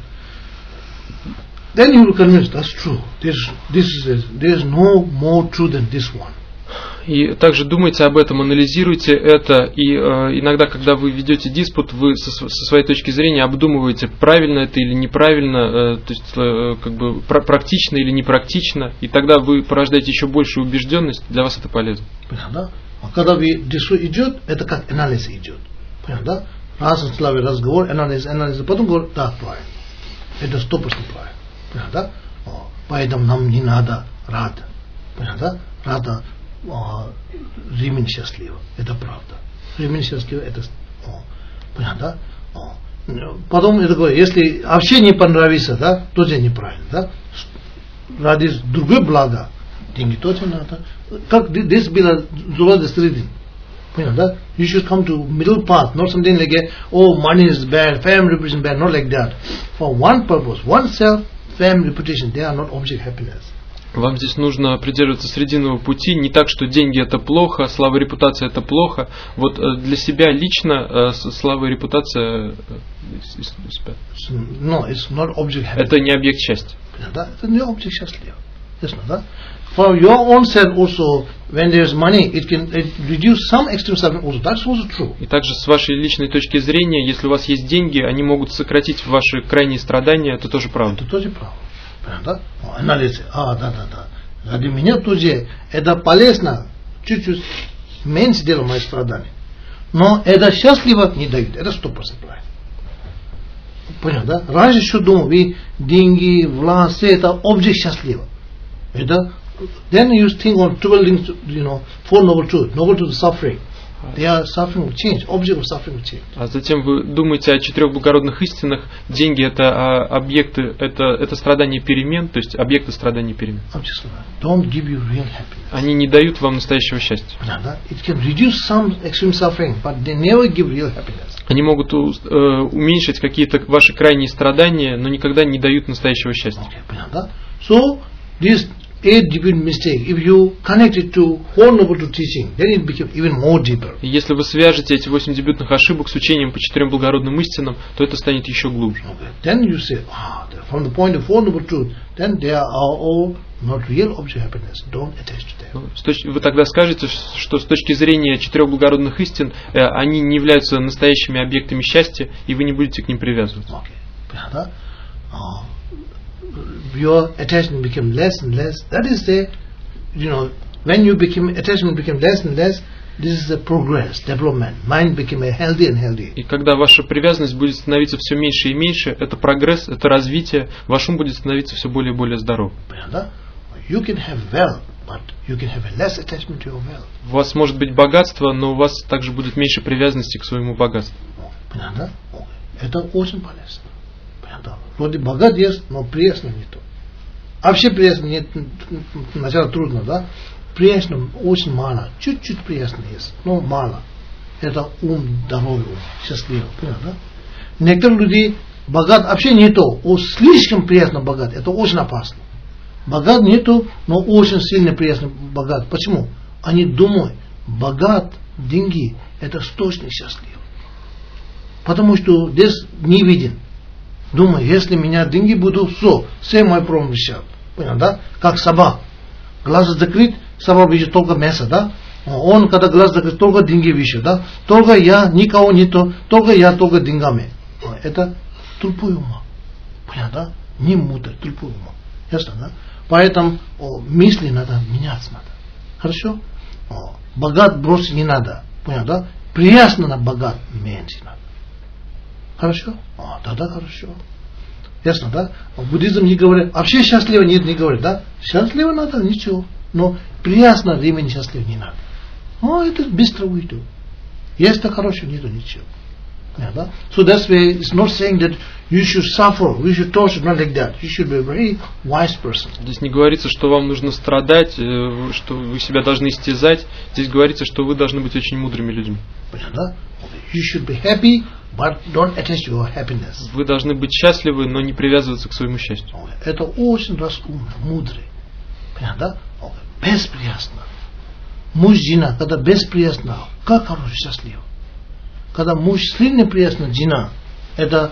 [SPEAKER 1] Then you will convince that's true. There is no more true than this one.
[SPEAKER 2] И также думайте об этом, анализируйте это, и иногда, когда вы ведете диспут, вы со своей точки зрения обдумываете, правильно это или неправильно, то есть как бы практично или непрактично, и тогда вы порождаете еще большую убежденность, для вас это полезно.
[SPEAKER 1] Понятно? А когда диспут идет, это как анализ идет. Понятно? Раз в слове разговор, анализ, потом говорят, да, правильно. Это 100% правильно. Понятно? Поэтому нам не надо рада. Понятно? Рада ремень счастлива. Это правда. Ремень счастлива, это понятно, да? Потом это говорит, если вообще не понравится, да, тоже неправильно, да? Ради другой блага, деньги тоже надо. Как здесь было золото средин. Понятно, да? You should come to middle path, not something like money is bad, family reputation bad, not like that. For one purpose, oneself, family reputation, they are not object of happiness.
[SPEAKER 2] Вам здесь нужно придерживаться срединного пути, не так, что деньги это плохо, слава и репутация это плохо. Вот для себя лично слава и репутация это не объект счастья.
[SPEAKER 1] Это не объект счастья. Ясно, да? For your own self also, when there is money, it can reduce some extreme suffering also. That's also true.
[SPEAKER 2] И также с вашей личной точки зрения, если у вас есть деньги, они могут сократить ваши крайние страдания, это тоже правда.
[SPEAKER 1] Это тоже правда. Да? Анализ. Да. Ради меня тоже это полезно, чуть-чуть меньше дело моих страданий. Но это счастливо не дают. Это 100% правильно. Понятно, да? Раньше что думал? Вы деньги, власть, все это объект счастлива. Это then you think on 12 four noble truth. Noble truth is suffering. Their suffering will change. Object of suffering will change.
[SPEAKER 2] А затем вы думаете о 4 благородных истинах. Деньги это объекты, это страдания перемен, то есть объекты страдания перемен.
[SPEAKER 1] Don't give you real happiness.
[SPEAKER 2] Они не дают вам настоящего счастья.
[SPEAKER 1] It can reduce some extreme suffering, but they never give real happiness.
[SPEAKER 2] Они могут уменьшить какие-то ваши крайние страдания, но никогда не дают настоящего счастья.
[SPEAKER 1] So this 8 deep mistake, if you connect it to Four Noble Truth teaching, then it becomes even more deeper.
[SPEAKER 2] Если вы свяжете эти 8 дебютных ошибок с учением по 4 благородным истинам, то это станет еще глубже.
[SPEAKER 1] Then you say, from the point of Four Noble Truth, then they are all not real object of happiness. Don't attach to them.
[SPEAKER 2] Вы тогда скажете, что с точки зрения 4 благородных истин, они не являются настоящими объектами счастья, и вы не будете к ним привязываться.
[SPEAKER 1] Your attachment became less and less. That is the, when you become attachment became less and less, this is the progress, development. Mind became healthy and healthy.
[SPEAKER 2] И когда ваша привязанность будет становиться все меньше и меньше, это прогресс, это развитие, ваш ум будет становиться все более и более здоров.
[SPEAKER 1] You can have wealth, but you can have a less attachment to your wealth.
[SPEAKER 2] У вас может быть богатство, но у вас также будет меньше привязанности к своему богатству.
[SPEAKER 1] Это очень полезно. Вроде богат есть, но приятно не то. Вообще приятно нет, сначала трудно, да? Приятно очень мало, чуть-чуть приятно есть, но мало. Это ум, здоровый ум, счастливый, понятно, да? Некоторые люди богат вообще не то, слишком приятно богат, это очень опасно. Богат не то, но очень сильно приятно богат. Почему? Они думают, богат, деньги, это источник счастливый. Потому что здесь не виден. Думаю, если меня деньги будут, все мои проблемы решат. Понял, да? Как собак. Глаз закрыт, собак видит только мясо, да? Он, когда глаз закрыт, только деньги видит, да? Только я, никого нету, только я, только деньгами. Это тупой ума. Понял, да? Не мудро, тупой ума. Ясно, да? Поэтому мысли надо меняться надо. Хорошо? Богат бросить не надо. Понял, да? Приятно на богат меньше надо. Хорошо? Да, хорошо. Ясно, да? В буддизме не говорят, вообще счастливо нет, не говорят, да? Счастливо надо, ничего. Но приятно времени счастливо не надо. Это быстро уйдет. Если хорошо, нету ничего. Да? So that's why it's not saying that you should suffer, you should torture, not like that. You should be a very wise person.
[SPEAKER 2] Здесь не говорится, что вам нужно страдать, что вы себя должны истязать. Здесь говорится, что вы должны быть очень мудрыми людьми.
[SPEAKER 1] Да? You should be happy, but don't attach your happiness.
[SPEAKER 2] Вы должны быть счастливы, но не привязываться к своему счастью.
[SPEAKER 1] Это очень разумно, мудрый. Да? Бесприятно. Муж-жена, когда бесприятно, как хорошо, счастливо. Когда муж сильно приятно, жена, это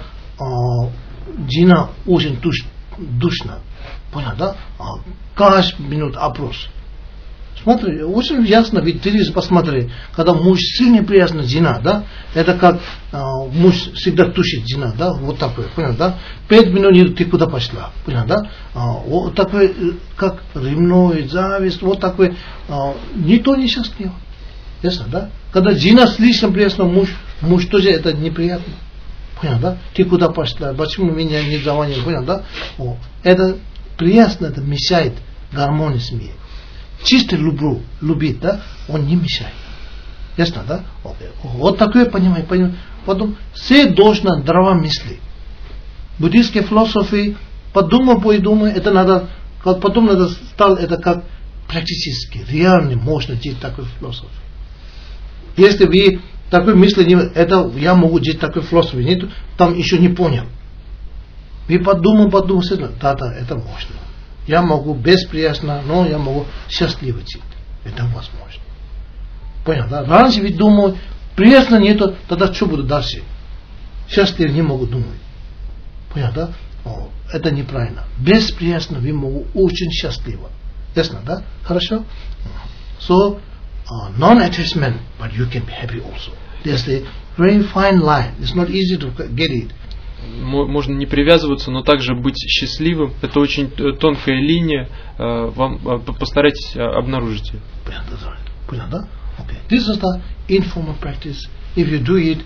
[SPEAKER 1] жена очень душно. Понял, да? Каждую минуту опрос. Смотри, очень ясно, ведь ты посмотри, когда муж сильно приятно, жена, да? Это как муж всегда тушит жена, да? Вот такое, понял, да? 5 минут ты куда пошла, понял, да? Вот такое, как ревновый, зависть, вот такое, никто не счастлив. Ясно, да? Когда жена слишком приятна, муж тоже это неприятно. Понял, да? Ты куда пошла? Почему меня не звонил? Понял, да? Это приятно, это мешает гармонии семьи. Чисто любит, да? Он не мешает. Ясно, да? Вот такое понимание. Потом все должно здраво мысли. Буддийские философии подумай, это надо, потом надо стал это как практически, реально можно жить такой философией. Если вы такой мысли, это я могу жить такой философией, нет, там еще не понял. Вы подумай, да, это можно. Я могу бесприятно, но я могу счастливо жить. Это возможно. Понял, да? Раньше ведь думал, приятно нету, тогда что буду дальше? Счастливо не могу думать. Понял, да? Это неправильно. Бесприятно вы могу очень счастливо. Ясно, да? Хорошо? So, non-attachment, but you can be happy also. There's a very fine line. It's not easy to get it.
[SPEAKER 2] Можно не привязываться, но также быть счастливым. Это очень тонкая линия. Вам постарайтесь обнаружить ее.
[SPEAKER 1] This is the informal practice. If you do it,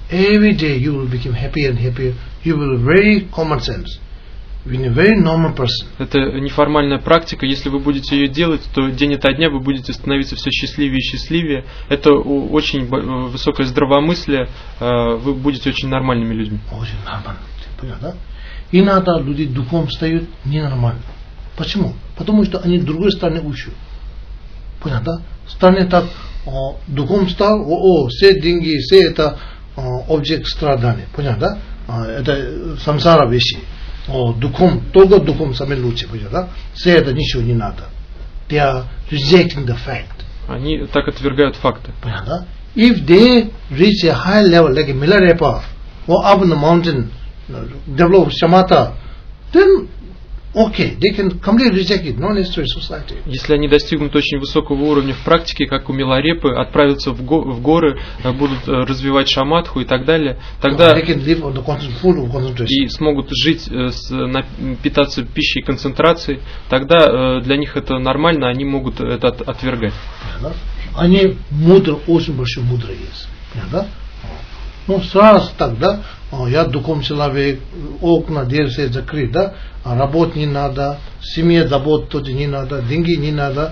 [SPEAKER 1] every day you will become happier and happier. You will be very common sense. You're a very normal person.
[SPEAKER 2] Это неформальная практика. Если вы будете ее делать, то день ото дня вы будете становиться все счастливее и счастливее. Это очень высокое здравомыслие. Вы будете очень нормальными людьми.
[SPEAKER 1] Очень нормально. Понятно? Иногда люди духом стают ненормально. Почему? Потому что они в другой стране учат. Понятно? В стране так духом стал, все деньги, все это объект страдания. Понятно? Это самсара вещи. Духом, только духом самый лучший. Понятно? Все это ничего не надо. They are rejecting the fact.
[SPEAKER 2] Они так отвергают факты.
[SPEAKER 1] Понятно? If they reach a high level, like a Milarepa, or up in the mountain, develop shamatha, then okay, they can completely reject it, no necessary society.
[SPEAKER 2] Если они достигнут очень высокого уровня в практике, как у Миларепы, отправятся в горы, будут развивать шаматху и так далее, тогда
[SPEAKER 1] they can live on the full concentration.
[SPEAKER 2] И смогут жить, питаться пищей и концентрацией, тогда для них это нормально, они могут это отвергать.
[SPEAKER 1] Они мудры, очень большой мудрые есть. Ну, сразу тогда, я духом человек, окна, дверь все закрыть, да, работать не надо, семье забот тоже не надо, деньги не надо,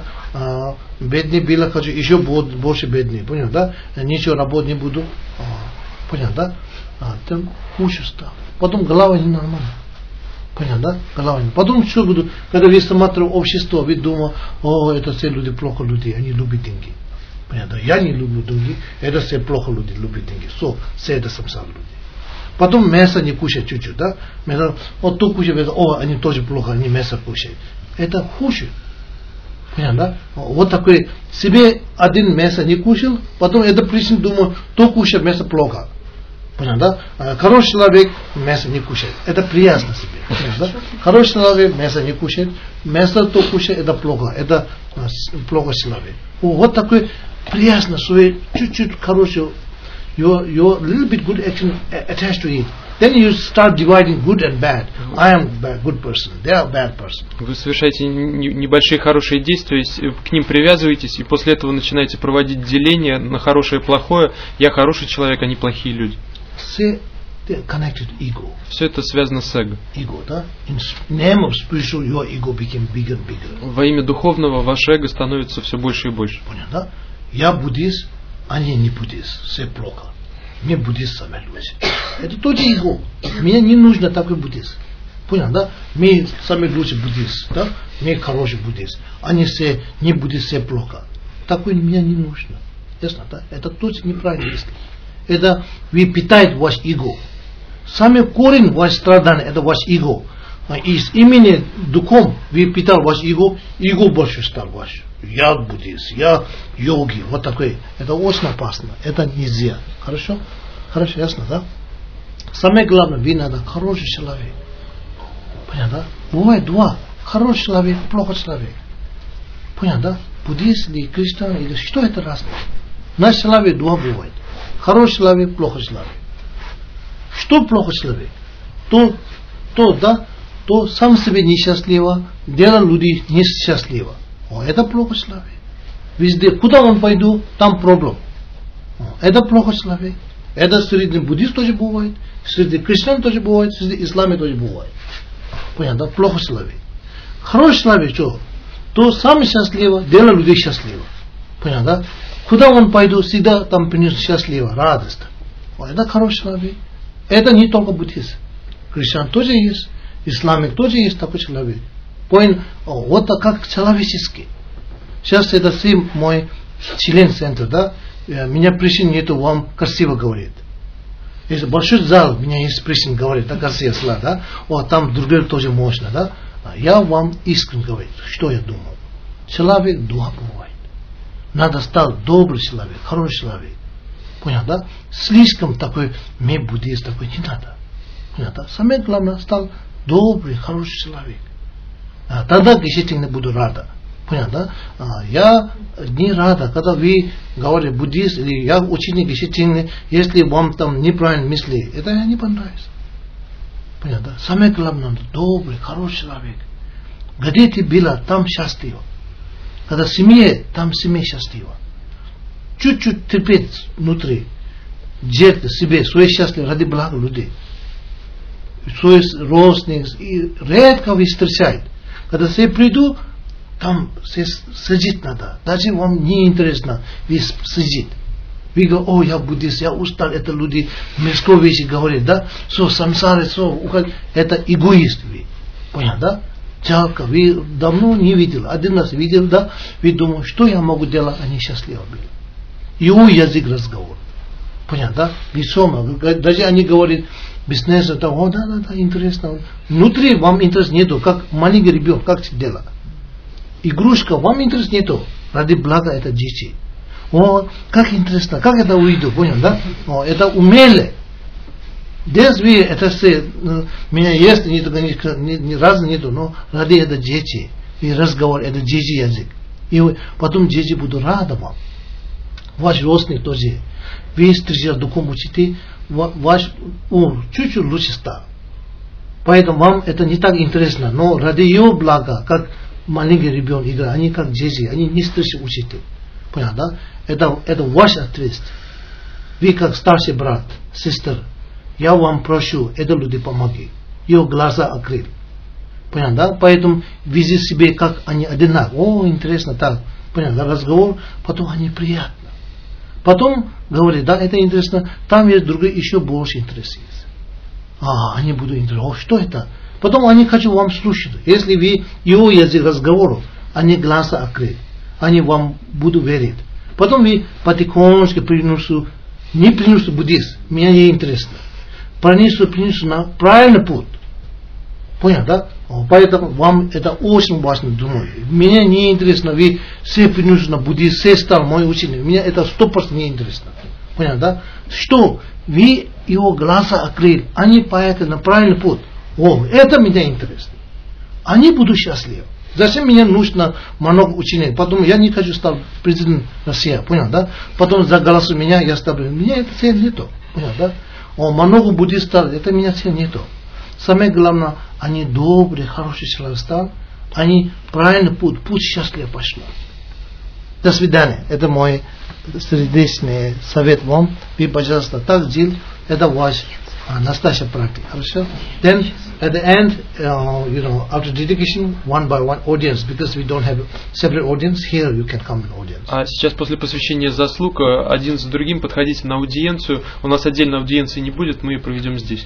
[SPEAKER 1] бедный было хочу, еще больше бедный, понял, да, ничего работать не буду, понял, да, там хуже стало, потом голова не нормальная, понял, да, голова не, потом что буду, когда вы смотрите общество, вы думаете, это все люди плохо люди, они любят деньги. Понятно? Я не люблю деньги, это все плохо люди любят деньги. Все это самсар люди. Потом мясо не кушать чуть-чуть, да? Мясо, то кушают, они тоже плохо, они мясо кушают. Это хуже. Понятно, да? Вот такой, себе один мясо не кушал, потом это причина думаю, то кушать мясо плохо. Понятно, да? Хороший человек мясо не кушает. Это приятно себе. Понятно, да? Хороший человек мясо не кушает, мясо то кушает, это плохо. Это плохо человек. Вот такой приятно, что чуть-чуть хороший, your little bit good action attached to it. Then you start dividing good and bad. I am a good person. They are a bad person.
[SPEAKER 2] Вы совершаете небольшие хорошие действия, к ним привязываетесь, и после этого начинаете проводить деление на хорошее и плохое. Я хороший человек, они плохие люди.
[SPEAKER 1] Say they are connected to ego.
[SPEAKER 2] Все это связано с эго.
[SPEAKER 1] Ego, да? In name of spiritual, your ego became bigger and bigger.
[SPEAKER 2] Во имя духовного ваше эго становится все больше и больше.
[SPEAKER 1] Понятно, да? Я буддист, они не буддист, все плохо. Мне буддист сами люди. Это тоже эго. Мне не нужно такой буддист. Понятно, да? Мне самый лучший буддист, да? Мне хороший буддист. Они все не буддист, все плохо. Такой мне не нужно. Ясно, да? Это тоже неправильно. Это вы питаете ваш эго. Самый корень ваш страдания, это ваш эго. Из имени духом вы питал ваш эго больше стал ваш. Я буддист, я йоги, вот такой. Это очень опасно. Это нельзя. Хорошо? Хорошо, ясно, да? Самое главное, вы надо хороший человек. Понятно, да? Бывает два. Хороший человек, плохой человек. Понятно, да? Буддист или христиан, или что это разное? Наш человек два бывает. Хороший человек, плохой человек. Что плохой человек? То сам себе несчастливо, дело людей несчастливо. Это плохой человек. Везде, куда он пойду, там проблем. Это плохой человек. Это среди буддистов тоже бывает, среди христиан тоже бывает, среди ислама тоже бывает. Понятно? Плохой человек. Хороший человек, что? То сам счастливо, дело людей счастливо. Понятно? Куда он пойду, всегда там принесет счастливо, радость. Это хороший человек. Это не только буддист. Христиан тоже есть, исламик тоже есть такой человек. Вот как человеческий. Сейчас это сын мой член центра, да? Меня причина нету, вам красиво говорит. Если большой зал, меня есть причина говорит, да, красиво, да? Там другие тоже можно, да? Я вам искренне говорю, что я думаю. Человек два бывает. Надо стать добрый человек, хороший человек. Понятно, да? Слишком такой, мне буддист такой не надо. Понятно? Самое главное, стал добрый, хороший человек. Тогда действительно буду рада. Понятно, да? Я не рада, когда вы говорите буддист, или я ученик действительно, если вам там неправильно мысли, это я не понравится. Понятно, да? Самое главное, добрый, хороший человек. Где ты была, там счастливо. Когда в семье, там семья счастлива. Чуть-чуть терпеть внутри. джет себе, свое счастье ради блага людей. Свой родственник, и редко вы встречаете. Когда все приду, там все сидеть надо. Даже вам не интересно, вы сидите. Вы говорите, о, я буддист, я устал, это люди мирские вещи говорят, да? Самсары, это эгоист вы. Понятно, да? Жалко, вы давно не видели. Один раз видел, да? Вы думаете, что я могу делать, они счастливы были. Его язык разговор. Понятно, да? Лицом, даже они говорят, бизнес, это, о, да, интересно. Внутри вам интерес нету, как маленький ребенок, как делать. Игрушка, вам интерес нету. Ради блага это дети. О, как интересно, как это увидел, понял, да? О, это умели. Здесь вы, это все, меня есть, ни разу нету, но ради это дети. И разговор, это дети язык. И потом дети будут рады вам. Ваш родственник тоже. Вы встречаете духом учите, ваш ум чуть-чуть лучше стал. Поэтому вам это не так интересно, но ради его блага, как маленький ребенок играет, они как дети, они не встречают учитель. Понятно, да? Это ваш ответственность. Вы как старший брат, сестра, я вам прошу, это люди помоги. Его глаза открыли. Понятно, да? Поэтому видите себе, как они одинаковы. О, интересно, так. Понятно, разговор, потом они приятно. Потом говорит, да, это интересно, там есть другие еще больше интерес есть. Они будут интересны. О, что это? Потом они хотят вам слушать. Если вы его язык разговора, они глаза открыли. Они вам будут верить. Потом вы потихонечку принесут, не принесут буддист, мне не интересно. Принесут на правильный путь. Понял, да? Поэтому вам это очень важно думать. Мне не интересно, вы все принесут на буддист, все стал мой ученик. Мне это 100% не интересно. Понял, да? Что? Вы его глаза открыли, они поехали на правильный путь. О, это меня интересно. Они будут счастливы. Зачем мне нужно много учеников? Потом я не хочу стать президентом России, понял, да? Потом за голосу меня я ставлю. Меня это цель нету, понял, да? Много буддистов, это меня цель нету. Самое главное, они добрые, хорошие человек стал, они правильный путь счастливо пошли. До свидания. Это мой сердечный совет вам. Вы, пожалуйста, так жили. Это ваш настоящая практика. Хорошо? Then, at the end, after dedication, one by one audience, because we don't have separate audience, here you can come in audience.
[SPEAKER 2] А сейчас после посвящения заслуг один за другим подходите на аудиенцию. У нас отдельно аудиенции не будет, мы ее проведем здесь.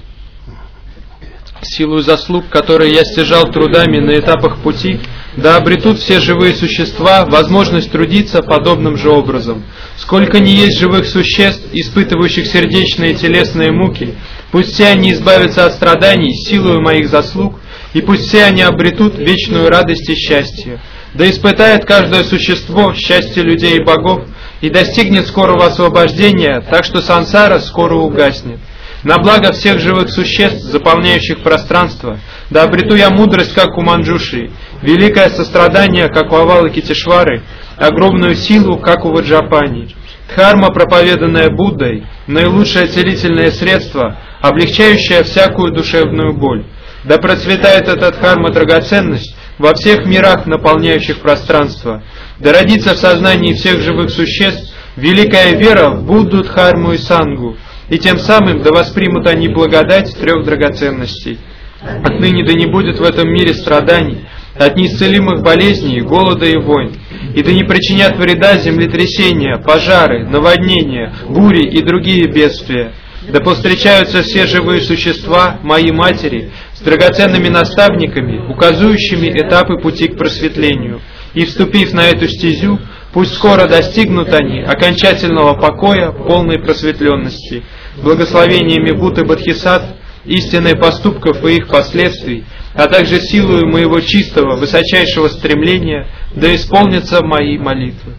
[SPEAKER 2] Силою заслуг, которые я стяжал трудами на этапах пути, да обретут все живые существа возможность трудиться подобным же образом. Сколько ни есть живых существ, испытывающих сердечные и телесные муки, пусть все они избавятся от страданий силою моих заслуг, и пусть все они обретут вечную радость и счастье. Да испытает каждое существо счастье людей и богов, и достигнет скорого освобождения, так что сансара скоро угаснет. На благо всех живых существ, заполняющих пространство, да обрету я мудрость, как у Манджуши, великое сострадание, как у Авалокитешвары, огромную силу, как у Ваджапани. Дхарма, проповеданная Буддой, наилучшее целительное средство, облегчающее всякую душевную боль. Да процветает эта дхарма драгоценность во всех мирах, наполняющих пространство. Да родится в сознании всех живых существ великая вера в Будду, Дхарму и Сангу, и тем самым да воспримут они благодать трех драгоценностей. Отныне да не будет в этом мире страданий, от неисцелимых болезней, голода и войн, и да не причинят вреда землетрясения, пожары, наводнения, бури и другие бедствия. Да повстречаются все живые существа, мои матери, с драгоценными наставниками, указующими этапы пути к просветлению, и, вступив на эту стезю, пусть скоро достигнут они окончательного покоя, полной просветленности, благословениями Будды Бодхисаттв, истинной поступков и их последствий, а также силою моего чистого, высочайшего стремления, да исполнятся мои молитвы.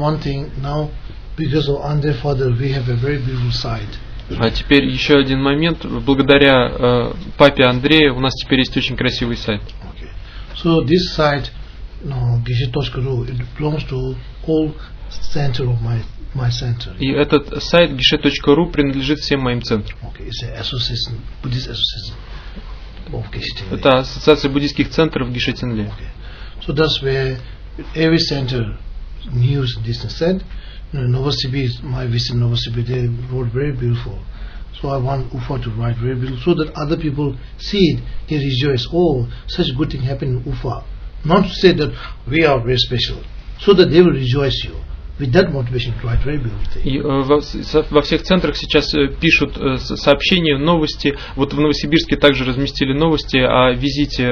[SPEAKER 2] А теперь еще один момент. Благодаря папе Андрею у нас теперь есть очень красивый сайт.
[SPEAKER 1] So this site, Geshe.ru, it belongs to all center of my center.
[SPEAKER 2] И этот сайт Geshe.ru принадлежит всем моим центрам.
[SPEAKER 1] It's an association, Buddhist association of Geshe.
[SPEAKER 2] Это ассоциация буддийских центров Geshe-Tenle.
[SPEAKER 1] So that's where every center news this and Novosibirsk, my visit Novosibirsk, they wrote very beautiful. So I want Ufa to write very beautiful, so that other people see it, they rejoice. Oh, such good thing happened in Ufa. Not to say that we are very special, so that they will rejoice you. With that motivation to write very beautiful thing.
[SPEAKER 2] И во всех центрах сейчас пишут сообщения, новости. Вот в Новосибирске также разместили новости о визите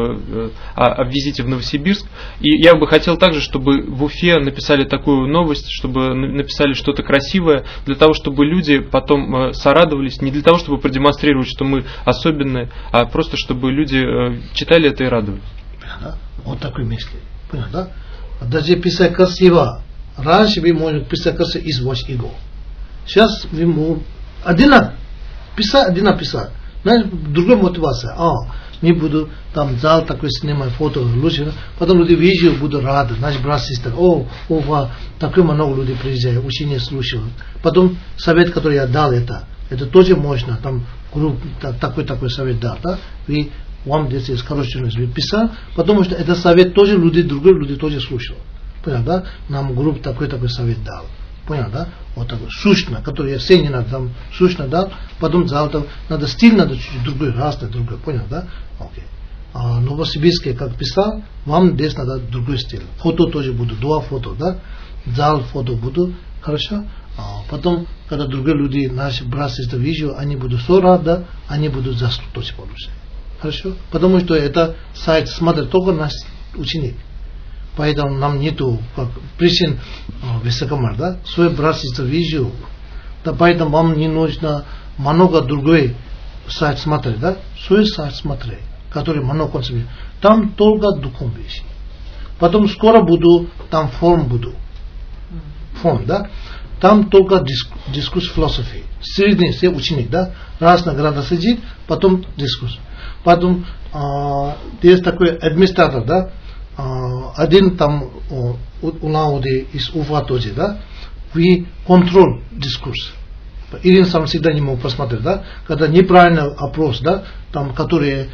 [SPEAKER 2] в Новосибирск. И я бы хотел также, чтобы в Уфе написали такую новость, чтобы написали что-то красивое, для того, чтобы люди потом сорадовались, не для того, чтобы продемонстрировать, что мы особенные, а просто чтобы люди читали это и радовались.
[SPEAKER 1] Понятно? Вот такой мысли. Понятно? Даже писать красиво. Раньше вы можете писать из ваш эго. Сейчас вы можете один писать. Знаете, другая мотивация. Не буду там зал такой снимать фото лучше. Потом люди видят, будут рады. Наш брат, сестра. Такой много людей приезжают, учения слушают. Потом совет, который я дал, это тоже можно. Там групп такой совет дал. Да? Вам здесь есть хороший вы писал, потому что этот совет тоже другие люди тоже слушают. Понял, да? Нам группа такой совет дал. Понял, да? Вот такой сущно, который я все не надо, там сущно дал, потом зал там, надо стиль, надо чуть-чуть другой, раз, другой, понял, да? Окей. Новосибирске, как писал, вам здесь надо другой стиль. Фото тоже буду, 2 фото, да? Зал фото буду, хорошо? Потом, когда другие люди, наши братья, это видео, они будут все рады, они будут заслуг тоже получать. Хорошо? Потому что это сайт смотрит только наш ученик. Поэтому нам нету причин высокомар, да? Свой брат, сестра, видео. Да, поэтому вам не нужно много другой сайт смотреть, да? Свой сайт смотреть, который много концептов. Там только духом вещи. Потом скоро буду, там форм буду. Форм, да? Там только дискурс философии. Средний все ученик, да? Раз награда сидит, потом дискурс. Потом есть такой администратор, да? Один там у Лауди из Уфа тоже, да? Вы контроль дискурс. Ирин сам всегда не мог посмотреть, да? Когда неправильный опрос, да? Там, которые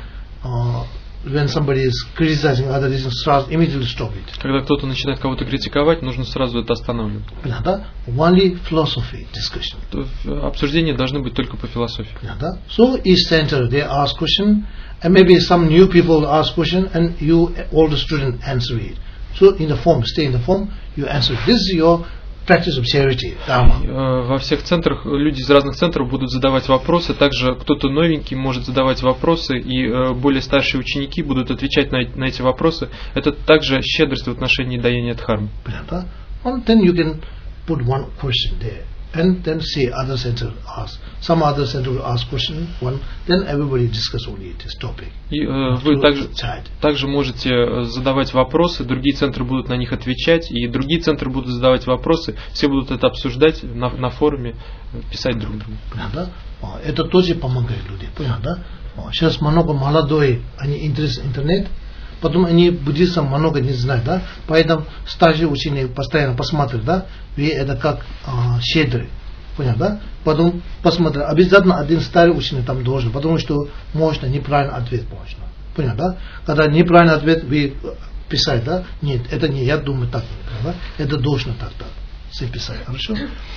[SPEAKER 1] when somebody is criticizing other reasons, сразу immediately stop it.
[SPEAKER 2] Когда кто-то начинает кого-то критиковать, нужно сразу это останавливать.
[SPEAKER 1] Да? Only philosophy discussion.
[SPEAKER 2] Обсуждения должны быть только по философии.
[SPEAKER 1] Да? So each center they ask question, and maybe some new people ask question, and you, all the students, answer it. So in the form, stay in the form, you answer. This is your practice of charity, dharma.
[SPEAKER 2] Во всех центрах люди из разных центров будут задавать вопросы. Также кто-то новенький может задавать вопросы, и более старшие ученики будут отвечать на эти вопросы. Это также щедрость в отношении даяния дхармы.
[SPEAKER 1] And then you can put one question there, and then say other center ask. Some other center will ask question one, then everybody discuss only this topic.
[SPEAKER 2] И вы также можете задавать вопросы, другие центры будут на них отвечать, и другие центры будут задавать вопросы, все будут это обсуждать на форуме, писать друг другу.
[SPEAKER 1] Понятно? Это тоже помогает людям. Понятно? Сейчас много молодой, они интересны интернет, потом они буддистам много не знают, да? Поэтому старшие ученые постоянно посмотрят, да? Вы это как щедрый. Понятно, да? Потом посмотрят. Обязательно один старый ученик там должен, потому что можно неправильный ответ можно. Понятно, да? Когда неправильный ответ вы писать, да? Нет, это не я думаю так, да? Это должно так. Все писать, хорошо?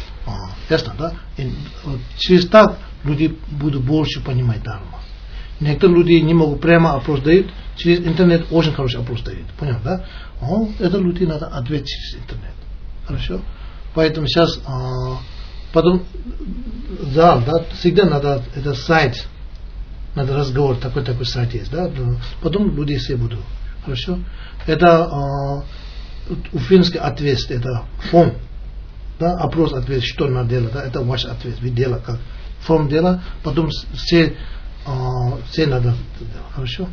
[SPEAKER 1] Ясно, да? И через так люди будут больше понимать дharma. Некоторые люди не могут прямо опрос дают, через интернет очень хороший опрос дают. Понятно, да? Это люди надо ответить через интернет. Хорошо? Поэтому сейчас потом зал, да, всегда надо это сайт, надо разговор, такой сайт есть, да? Потом люди все будут. Хорошо? Это уфимский ответ, это форм. Да? Опрос ответ, что надо делать, да? Это ваш ответ, вы делаете как форм дела, потом все надо, хорошо?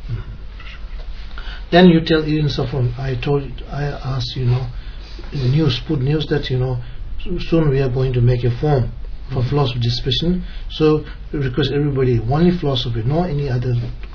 [SPEAKER 1] Then you tell Irin Saffron, I asked, put news that, soon we are going to make a form for philosophy discussion. So request everybody, only philosophy, no any other,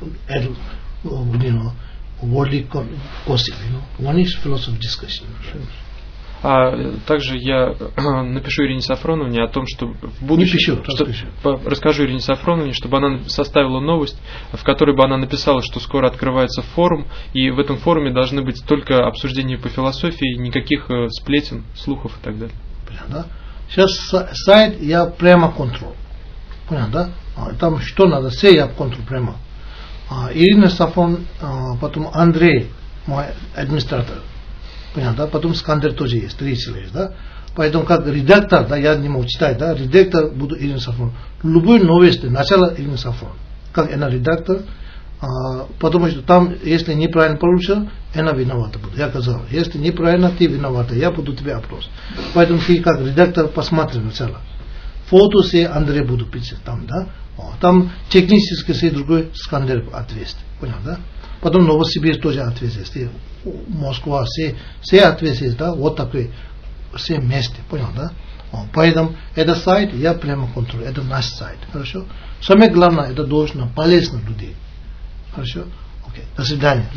[SPEAKER 1] worldly gossip, only philosophy discussion.
[SPEAKER 2] А также я напишу Ирине Сафроновне о том, что в будущем... Расскажу Ирине Сафроновне, чтобы она составила новость, в которой бы она написала, что скоро открывается форум, и в этом форуме должны быть только обсуждения по философии, никаких сплетен, слухов и так далее.
[SPEAKER 1] Понятно? Сейчас сайт я прямо контроль. Понятно? Там что надо, все я контроль прямо. Ирина Сафон, потом Андрей, мой администратор. Понятно? Потом Скандер тоже есть, 3 человека, да? Поэтому как редактор, да, я не могу читать, да, редактор буду Ирина Сафон. Любой новости, начало Ирина Сафон. Как она редактор, потому что там, если неправильно получил, она виновата будет. Я сказал, если неправильно, ты виновата, я буду тебе опрос. Поэтому ты как редактор посмотри сначала. Фото все Андрей буду писать там, да. Там технически все другой Скандер ответственный. Понял, да? Потом Новосибирск тоже ответственный. Москва, все ответственны, да, вот такой. Все вместе, понял, да? Поэтому это сайт, я прямо контролирую, это наш сайт, хорошо? Самое главное, это должно полезно людей, хорошо? Окей, до свидания.